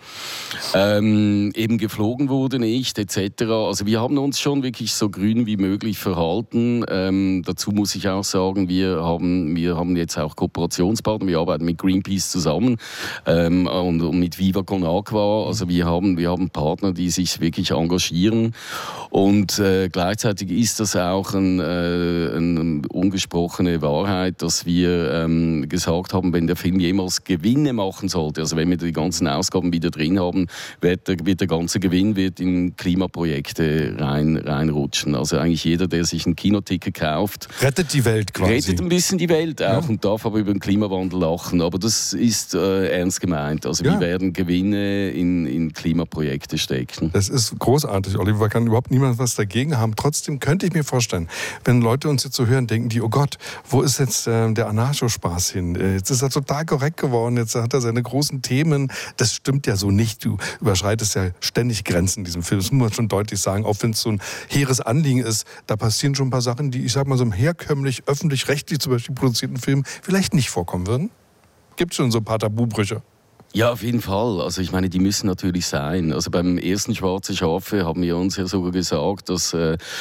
Eben geflogen wurde nicht, etc. Also wir haben uns schon wirklich so grün wie möglich verhalten. Dazu muss ich auch sagen, wir haben jetzt auch Kooperationspartner. Wir arbeiten mit Greenpeace zusammen und mit Viva Con Agua. Also wir haben Partner, die sich wirklich engagieren. Und gleichzeitig ist das auch eine ungesprochene Wahrheit, dass wir gesagt haben, wenn der Film jemals Gewinne machen sollte, also wenn wir die ganzen Ausgaben wieder drin haben, wird der ganze Gewinn in Klimaprojekte reinrutschen. Also eigentlich jeder, der sich ein Kinoticket kauft, rettet die Welt quasi. Rettet ein bisschen die Welt auch und darf aber über den Klimawandel lachen. Aber das ist ernst gemeint. Also wir werden Gewinne in Klimaprojekte stecken. Das ist großartig, Oliver. Kann überhaupt niemand was dagegen haben. Trotzdem könnte ich mir vorstellen, wenn Leute uns jetzt so hören, denken die, oh Gott, wo ist jetzt der Anarcho-Spaß hin? Jetzt ist er total korrekt geworden, jetzt hat er seine großen Themen. Das stimmt ja so nicht. Du überschreitest ja ständig Grenzen in diesem Film. Das muss man schon deutlich sagen. Auch wenn es so ein hehres Anliegen ist, da passieren schon ein paar Sachen, die, ich sag mal, so im herkömmlich, öffentlich-rechtlich zum Beispiel produzierten Film vielleicht nicht vorkommen würden. Gibt es schon so ein paar Tabubrüche? Ja, auf jeden Fall. Also ich meine, die müssen natürlich sein. Also beim ersten Schwarze Schafe haben wir uns ja sogar gesagt, dass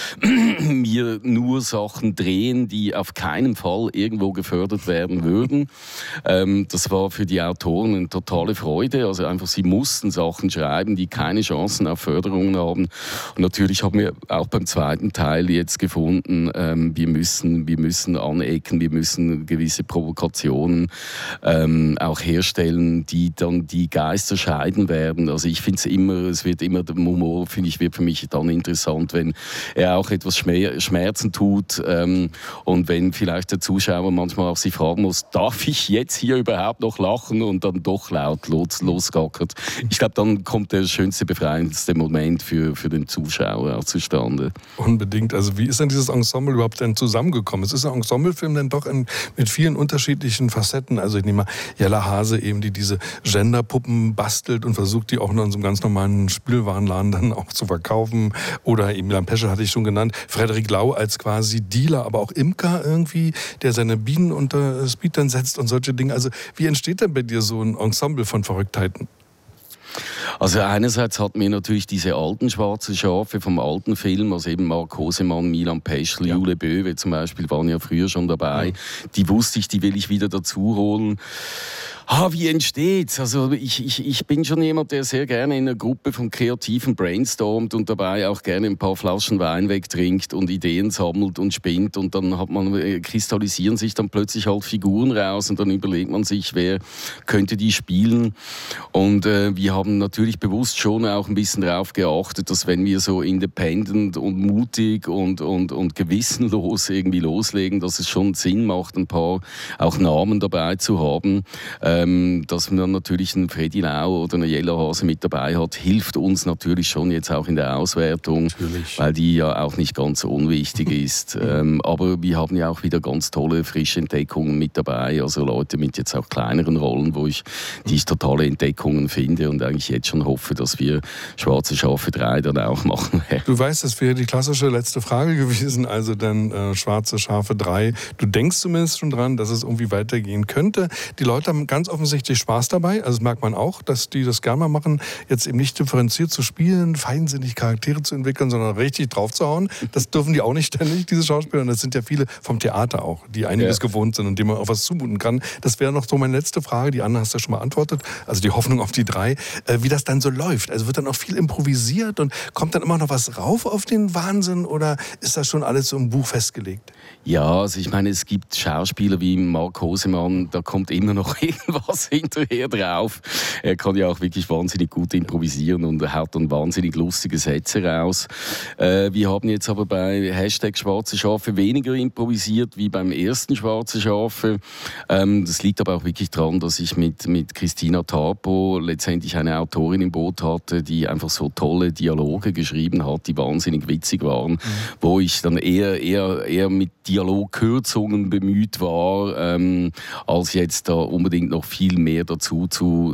wir nur Sachen drehen, die auf keinen Fall irgendwo gefördert werden würden. Das war für die Autoren eine totale Freude. Also einfach, sie mussten Sachen schreiben, die keine Chancen auf Förderungen haben. Und natürlich haben wir auch beim zweiten Teil jetzt gefunden, wir müssen anecken, wir müssen gewisse Provokationen auch herstellen, die dann die Geister scheiden werden. Also ich finde es wird immer, der Humor, finde ich, wird für mich dann interessant, wenn er auch etwas Schmerzen tut und wenn vielleicht der Zuschauer manchmal auch sich fragen muss, darf ich jetzt hier überhaupt noch lachen und dann doch laut losgackert. Ich glaube, dann kommt der schönste, befreiendste Moment für den Zuschauer auch zustande. Unbedingt. Also wie ist denn dieses Ensemble überhaupt denn zusammengekommen? Es ist ein Ensemblefilm denn doch mit vielen unterschiedlichen Facetten. Also ich nehme mal Jella Hase eben, die diese Genderpuppen bastelt und versucht, die auch in so einem ganz normalen Spielwarenladen dann auch zu verkaufen. Oder eben Milan Pesce hatte ich schon genannt. Frederik Lau als quasi Dealer, aber auch Imker irgendwie, der seine Bienen unter Speed dann setzt und solche Dinge. Also wie entsteht denn bei dir so ein Ensemble von Verrücktheiten? Also einerseits hatten wir natürlich diese alten schwarzen Schafe vom alten Film, also eben Mark Hosemann, Milan Peschel, Jule Böwe zum Beispiel waren ja früher schon dabei. Ja. Die wusste ich, die will ich wieder dazu holen. Wie entsteht's? Also ich bin schon jemand, der sehr gerne in einer Gruppe von Kreativen brainstormt und dabei auch gerne ein paar Flaschen Wein wegtrinkt und Ideen sammelt und spinnt und dann kristallisieren sich dann plötzlich halt Figuren raus und dann überlegt man sich, wer könnte die spielen. Und wir haben natürlich bewusst schon auch ein bisschen darauf geachtet, dass wenn wir so independent und mutig und gewissenlos irgendwie loslegen, dass es schon Sinn macht, ein paar auch Namen dabei zu haben. Dass man dann natürlich einen Freddy Lau oder eine Jella Hase mit dabei hat, hilft uns natürlich schon jetzt auch in der Auswertung, weil die ja auch nicht ganz so unwichtig ist. Aber wir haben ja auch wieder ganz tolle, frische Entdeckungen mit dabei, also Leute mit jetzt auch kleineren Rollen, die ich totale Entdeckungen finde und eigentlich jetzt schon hoffe, dass wir Schwarze Schafe 3 dann auch machen werden. Du weißt, das wäre die klassische letzte Frage gewesen, also dann Schwarze Schafe 3. Du denkst zumindest schon dran, dass es irgendwie weitergehen könnte. Die Leute haben ganz offensichtlich Spaß dabei. Also das merkt man auch, dass die das gerne mal machen, jetzt eben nicht differenziert zu spielen, feinsinnig Charaktere zu entwickeln, sondern richtig draufzuhauen. Das dürfen die auch nicht ständig, diese Schauspieler. Und das sind ja viele vom Theater auch, die einiges gewohnt sind und denen man auch was zumuten kann. Das wäre noch so meine letzte Frage. Die Anna hast du ja schon mal beantwortet. Also die Hoffnung auf die 3. Wie das dann so läuft. Also wird dann auch viel improvisiert und kommt dann immer noch was rauf auf den Wahnsinn oder ist das schon alles so im Buch festgelegt? Ja, also ich meine, es gibt Schauspieler wie Mark Hosemann, da kommt immer noch irgendwas hinterher drauf. Er kann ja auch wirklich wahnsinnig gut improvisieren und er haut dann wahnsinnig lustige Sätze raus. Wir haben jetzt aber bei Hashtag Schwarze Schafe weniger improvisiert wie beim ersten Schwarze Schafe. Das liegt aber auch wirklich daran, dass ich mit Christina Tarpo letztendlich eine Autorin im Boot hatte, die einfach so tolle Dialoge geschrieben hat, die wahnsinnig witzig waren, wo ich dann eher mit Dialogkürzungen bemüht war, als jetzt da unbedingt noch viel mehr dazu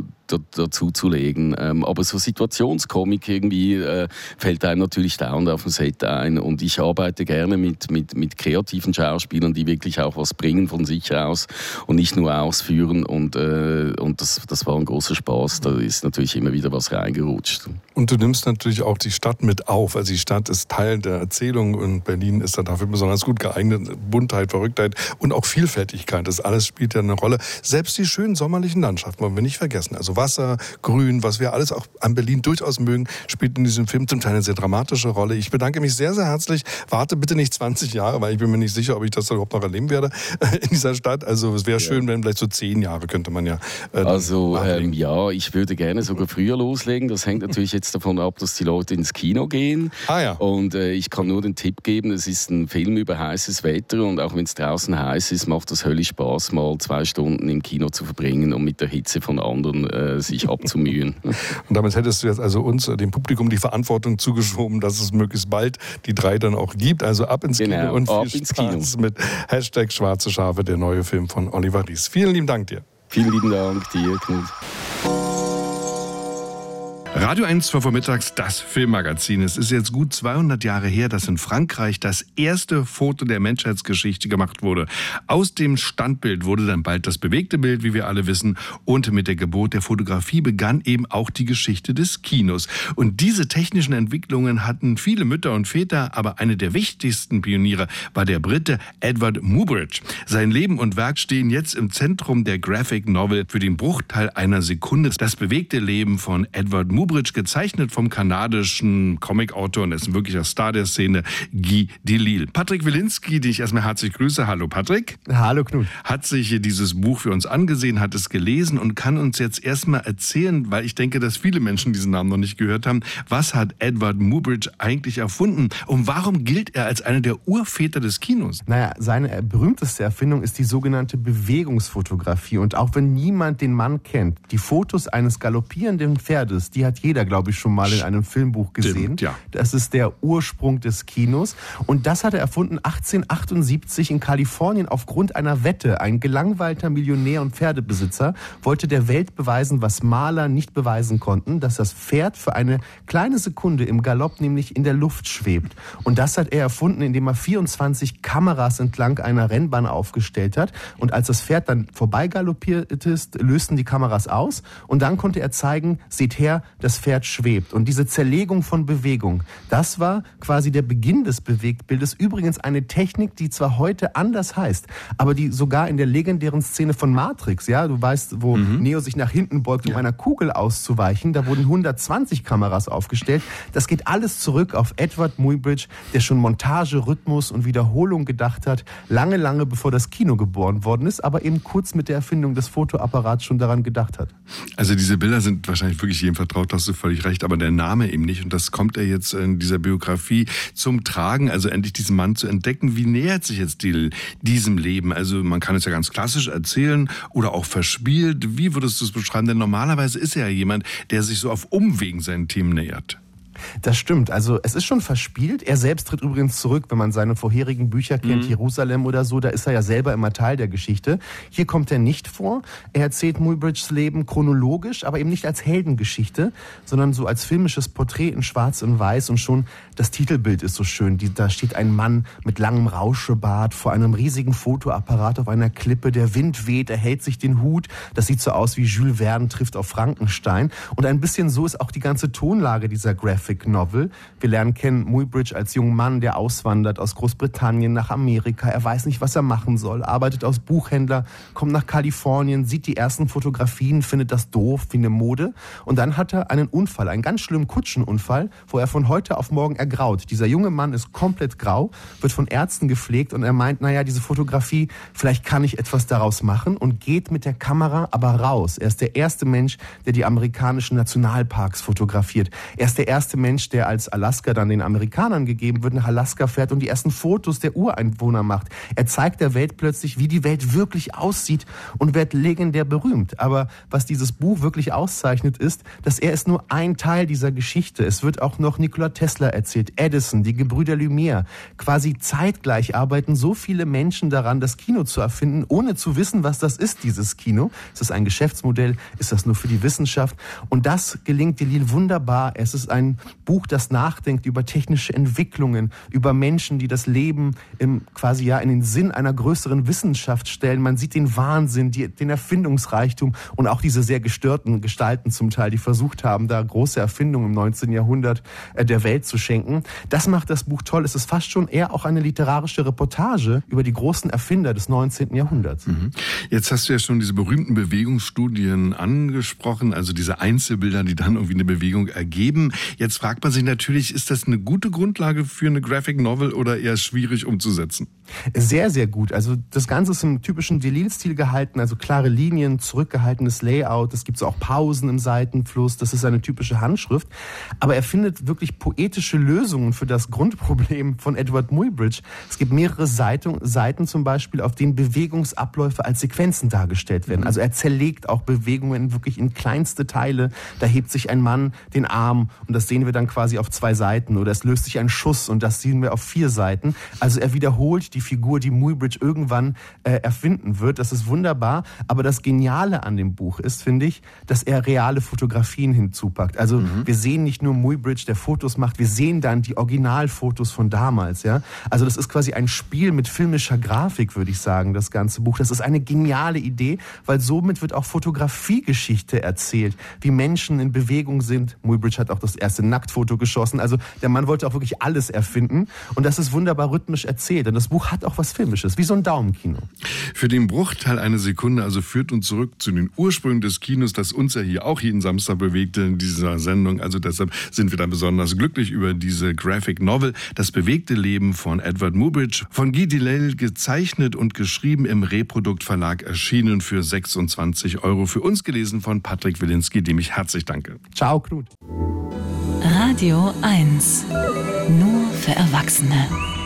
zu legen. Aber so Situationskomik irgendwie fällt einem natürlich dauernd auf dem Set ein. Und ich arbeite gerne mit kreativen Schauspielern, die wirklich auch was bringen von sich aus und nicht nur ausführen. Und das war ein großer Spaß. Da ist natürlich immer wieder was reingerutscht. Und du nimmst natürlich auch die Stadt mit auf. Also die Stadt ist Teil der Erzählung und Berlin ist da dafür besonders gut geeignet. Buntheit, Verrücktheit und auch Vielfältigkeit. Das alles spielt ja eine Rolle. Selbst die schönen sommerlichen Landschaften wollen wir nicht vergessen. Also Wasser, Grün, was wir alles auch an Berlin durchaus mögen, spielt in diesem Film zum Teil eine sehr dramatische Rolle. Ich bedanke mich sehr, sehr herzlich. Warte bitte nicht 20 Jahre, weil ich bin mir nicht sicher, ob ich das überhaupt noch erleben werde in dieser Stadt. Also es wäre schön, wenn vielleicht so 10 Jahre könnte man ja. Ja, ich würde gerne sogar früher loslegen. Das hängt natürlich jetzt davon ab, dass die Leute ins Kino gehen. Und ich kann nur den Tipp geben, es ist ein Film über heißes Wetter und auch wenn es draußen heiß ist, macht das höllisch Spaß, mal 2 Stunden im Kino zu verbringen und mit der Hitze von anderen sich abzumühen. Und damit hättest du jetzt also uns, dem Publikum, die Verantwortung zugeschoben, dass es möglichst bald die 3 dann auch gibt. Also ab ins Kino und viel Spaß mit Hashtag Schwarze Schafe, der neue Film von Oliver Ries. Vielen lieben Dank dir. Vielen lieben Dank dir, Knut. Radio 1 war vormittags das Filmmagazin. Es ist jetzt gut 200 Jahre her, dass in Frankreich das erste Foto der Menschheitsgeschichte gemacht wurde. Aus dem Standbild wurde dann bald das bewegte Bild, wie wir alle wissen. Und mit der Geburt der Fotografie begann eben auch die Geschichte des Kinos. Und diese technischen Entwicklungen hatten viele Mütter und Väter, aber eine der wichtigsten Pioniere war der Brite Edward Muybridge. Sein Leben und Werk stehen jetzt im Zentrum der Graphic Novel für den Bruchteil einer Sekunde. Das bewegte Leben von Edward Muybridge, gezeichnet vom kanadischen Comicautor und ist ein wirklicher Star der Szene, Guy Delisle. Patrick Wilinski, den ich erstmal herzlich grüße. Hallo Patrick. Hallo Knut. Hat sich hier dieses Buch für uns angesehen, hat es gelesen und kann uns jetzt erstmal erzählen, weil ich denke, dass viele Menschen diesen Namen noch nicht gehört haben, was hat Edward Muybridge eigentlich erfunden und warum gilt er als einer der Urväter des Kinos? Naja, seine berühmteste Erfindung ist die sogenannte Bewegungsfotografie und auch wenn niemand den Mann kennt, die Fotos eines galoppierenden Pferdes, die hat jeder, glaube ich, schon mal in einem Filmbuch gesehen. Stimmt, ja. Das ist der Ursprung des Kinos. Und das hat er erfunden 1878 in Kalifornien aufgrund einer Wette. Ein gelangweilter Millionär und Pferdebesitzer wollte der Welt beweisen, was Maler nicht beweisen konnten, dass das Pferd für eine kleine Sekunde im Galopp nämlich in der Luft schwebt. Und das hat er erfunden, indem er 24 Kameras entlang einer Rennbahn aufgestellt hat. Und als das Pferd dann vorbeigaloppiert ist, lösten die Kameras aus. Und dann konnte er zeigen, seht her, das Pferd schwebt. Und diese Zerlegung von Bewegung, das war quasi der Beginn des Bewegtbildes. Übrigens eine Technik, die zwar heute anders heißt, aber die sogar in der legendären Szene von Matrix, ja, du weißt, wo Neo sich nach hinten beugt, um einer Kugel auszuweichen, da wurden 120 Kameras aufgestellt. Das geht alles zurück auf Edward Muybridge, der schon Montage, Rhythmus und Wiederholung gedacht hat, lange, lange bevor das Kino geboren worden ist, aber eben kurz mit der Erfindung des Fotoapparats schon daran gedacht hat. Also diese Bilder sind wahrscheinlich wirklich jedem vertraut, hast du völlig recht, aber der Name eben nicht. Und das kommt ja jetzt in dieser Biografie zum Tragen, also endlich diesen Mann zu entdecken. Wie nähert sich jetzt diesem Leben? Also man kann es ja ganz klassisch erzählen oder auch verspielt. Wie würdest du es beschreiben? Denn normalerweise ist er ja jemand, der sich so auf Umwegen seinen Themen nähert. Das stimmt, also es ist schon verspielt. Er selbst tritt übrigens zurück, wenn man seine vorherigen Bücher kennt, Jerusalem oder so, da ist er ja selber immer Teil der Geschichte. Hier kommt er nicht vor. Er erzählt Muybridges Leben chronologisch, aber eben nicht als Heldengeschichte, sondern so als filmisches Porträt in Schwarz und Weiß. Und schon das Titelbild ist so schön. Da steht ein Mann mit langem Rauschebart vor einem riesigen Fotoapparat auf einer Klippe. Der Wind weht, er hält sich den Hut. Das sieht so aus wie Jules Verne trifft auf Frankenstein. Und ein bisschen so ist auch die ganze Tonlage dieser Graphic Novel. Wir lernen kennen Muybridge als junger Mann, der auswandert aus Großbritannien nach Amerika. Er weiß nicht, was er machen soll, arbeitet als Buchhändler, kommt nach Kalifornien, sieht die ersten Fotografien, findet das doof wie eine Mode. Und dann hat er einen Unfall, einen ganz schlimmen Kutschenunfall, wo er von heute auf morgen ergraut. Dieser junge Mann ist komplett grau, wird von Ärzten gepflegt und er meint, naja, diese Fotografie, vielleicht kann ich etwas daraus machen und geht mit der Kamera aber raus. Er ist der erste Mensch, der die amerikanischen Nationalparks fotografiert. Er ist der erste Mensch, der als Alaska dann den Amerikanern gegeben wird, nach Alaska fährt und die ersten Fotos der Ureinwohner macht. Er zeigt der Welt plötzlich, wie die Welt wirklich aussieht und wird legendär berühmt. Aber was dieses Buch wirklich auszeichnet, ist, dass er ist nur ein Teil dieser Geschichte. Es wird auch noch Nikola Tesla erzählt, Edison, die Gebrüder Lumière. Quasi zeitgleich arbeiten so viele Menschen daran, das Kino zu erfinden, ohne zu wissen, was das ist, dieses Kino. Ist das ein Geschäftsmodell? Ist das nur für die Wissenschaft? Und das gelingt Delisle wunderbar. Es ist ein Buch, das nachdenkt über technische Entwicklungen, über Menschen, die das Leben quasi ja in den Sinn einer größeren Wissenschaft stellen. Man sieht den Wahnsinn, den Erfindungsreichtum und auch diese sehr gestörten Gestalten zum Teil, die versucht haben, da große Erfindungen im 19. Jahrhundert der Welt zu schenken. Das macht das Buch toll. Es ist fast schon eher auch eine literarische Reportage über die großen Erfinder des 19. Jahrhunderts. Jetzt hast du ja schon diese berühmten Bewegungsstudien angesprochen, also diese Einzelbilder, die dann irgendwie eine Bewegung ergeben. Jetzt fragt man sich natürlich, ist das eine gute Grundlage für eine Graphic Novel oder eher schwierig umzusetzen? Sehr, sehr gut. Also das Ganze ist im typischen Delisle-Stil gehalten, also klare Linien, zurückgehaltenes Layout. Es gibt so auch Pausen im Seitenfluss. Das ist eine typische Handschrift. Aber er findet wirklich poetische Lösungen für das Grundproblem von Edward Muybridge. Es gibt mehrere Seiten zum Beispiel, auf denen Bewegungsabläufe als Sequenzen dargestellt werden. Also er zerlegt auch Bewegungen wirklich in kleinste Teile. Da hebt sich ein Mann den Arm und das sehen wir dann quasi auf 2 Seiten. Oder es löst sich ein Schuss und das sehen wir auf 4 Seiten. Also er wiederholt die Figur, die Muybridge irgendwann erfinden wird. Das ist wunderbar. Aber das Geniale an dem Buch ist, finde ich, dass er reale Fotografien hinzupackt. Also wir sehen nicht nur Muybridge, der Fotos macht, wir sehen dann die Originalfotos von damals. Ja? Also das ist quasi ein Spiel mit filmischer Grafik, würde ich sagen, das ganze Buch. Das ist eine geniale Idee, weil somit wird auch Fotografiegeschichte erzählt, wie Menschen in Bewegung sind. Muybridge hat auch das erste Nacktfoto geschossen. Also der Mann wollte auch wirklich alles erfinden. Und das ist wunderbar rhythmisch erzählt. Und das Buch hat auch was Filmisches, wie so ein Daumenkino. Für den Bruchteil einer Sekunde, also führt uns zurück zu den Ursprüngen des Kinos, das uns ja hier auch jeden Samstag bewegte in dieser Sendung. Also deshalb sind wir da besonders glücklich über diese Graphic Novel, Das bewegte Leben von Edward Muybridge, von Guy Delisle gezeichnet und geschrieben, im Reprodukt Verlag erschienen für 26 €. Für uns gelesen von Patrick Wilinski, dem ich herzlich danke. Ciao, Knut. Radio 1. Nur für Erwachsene.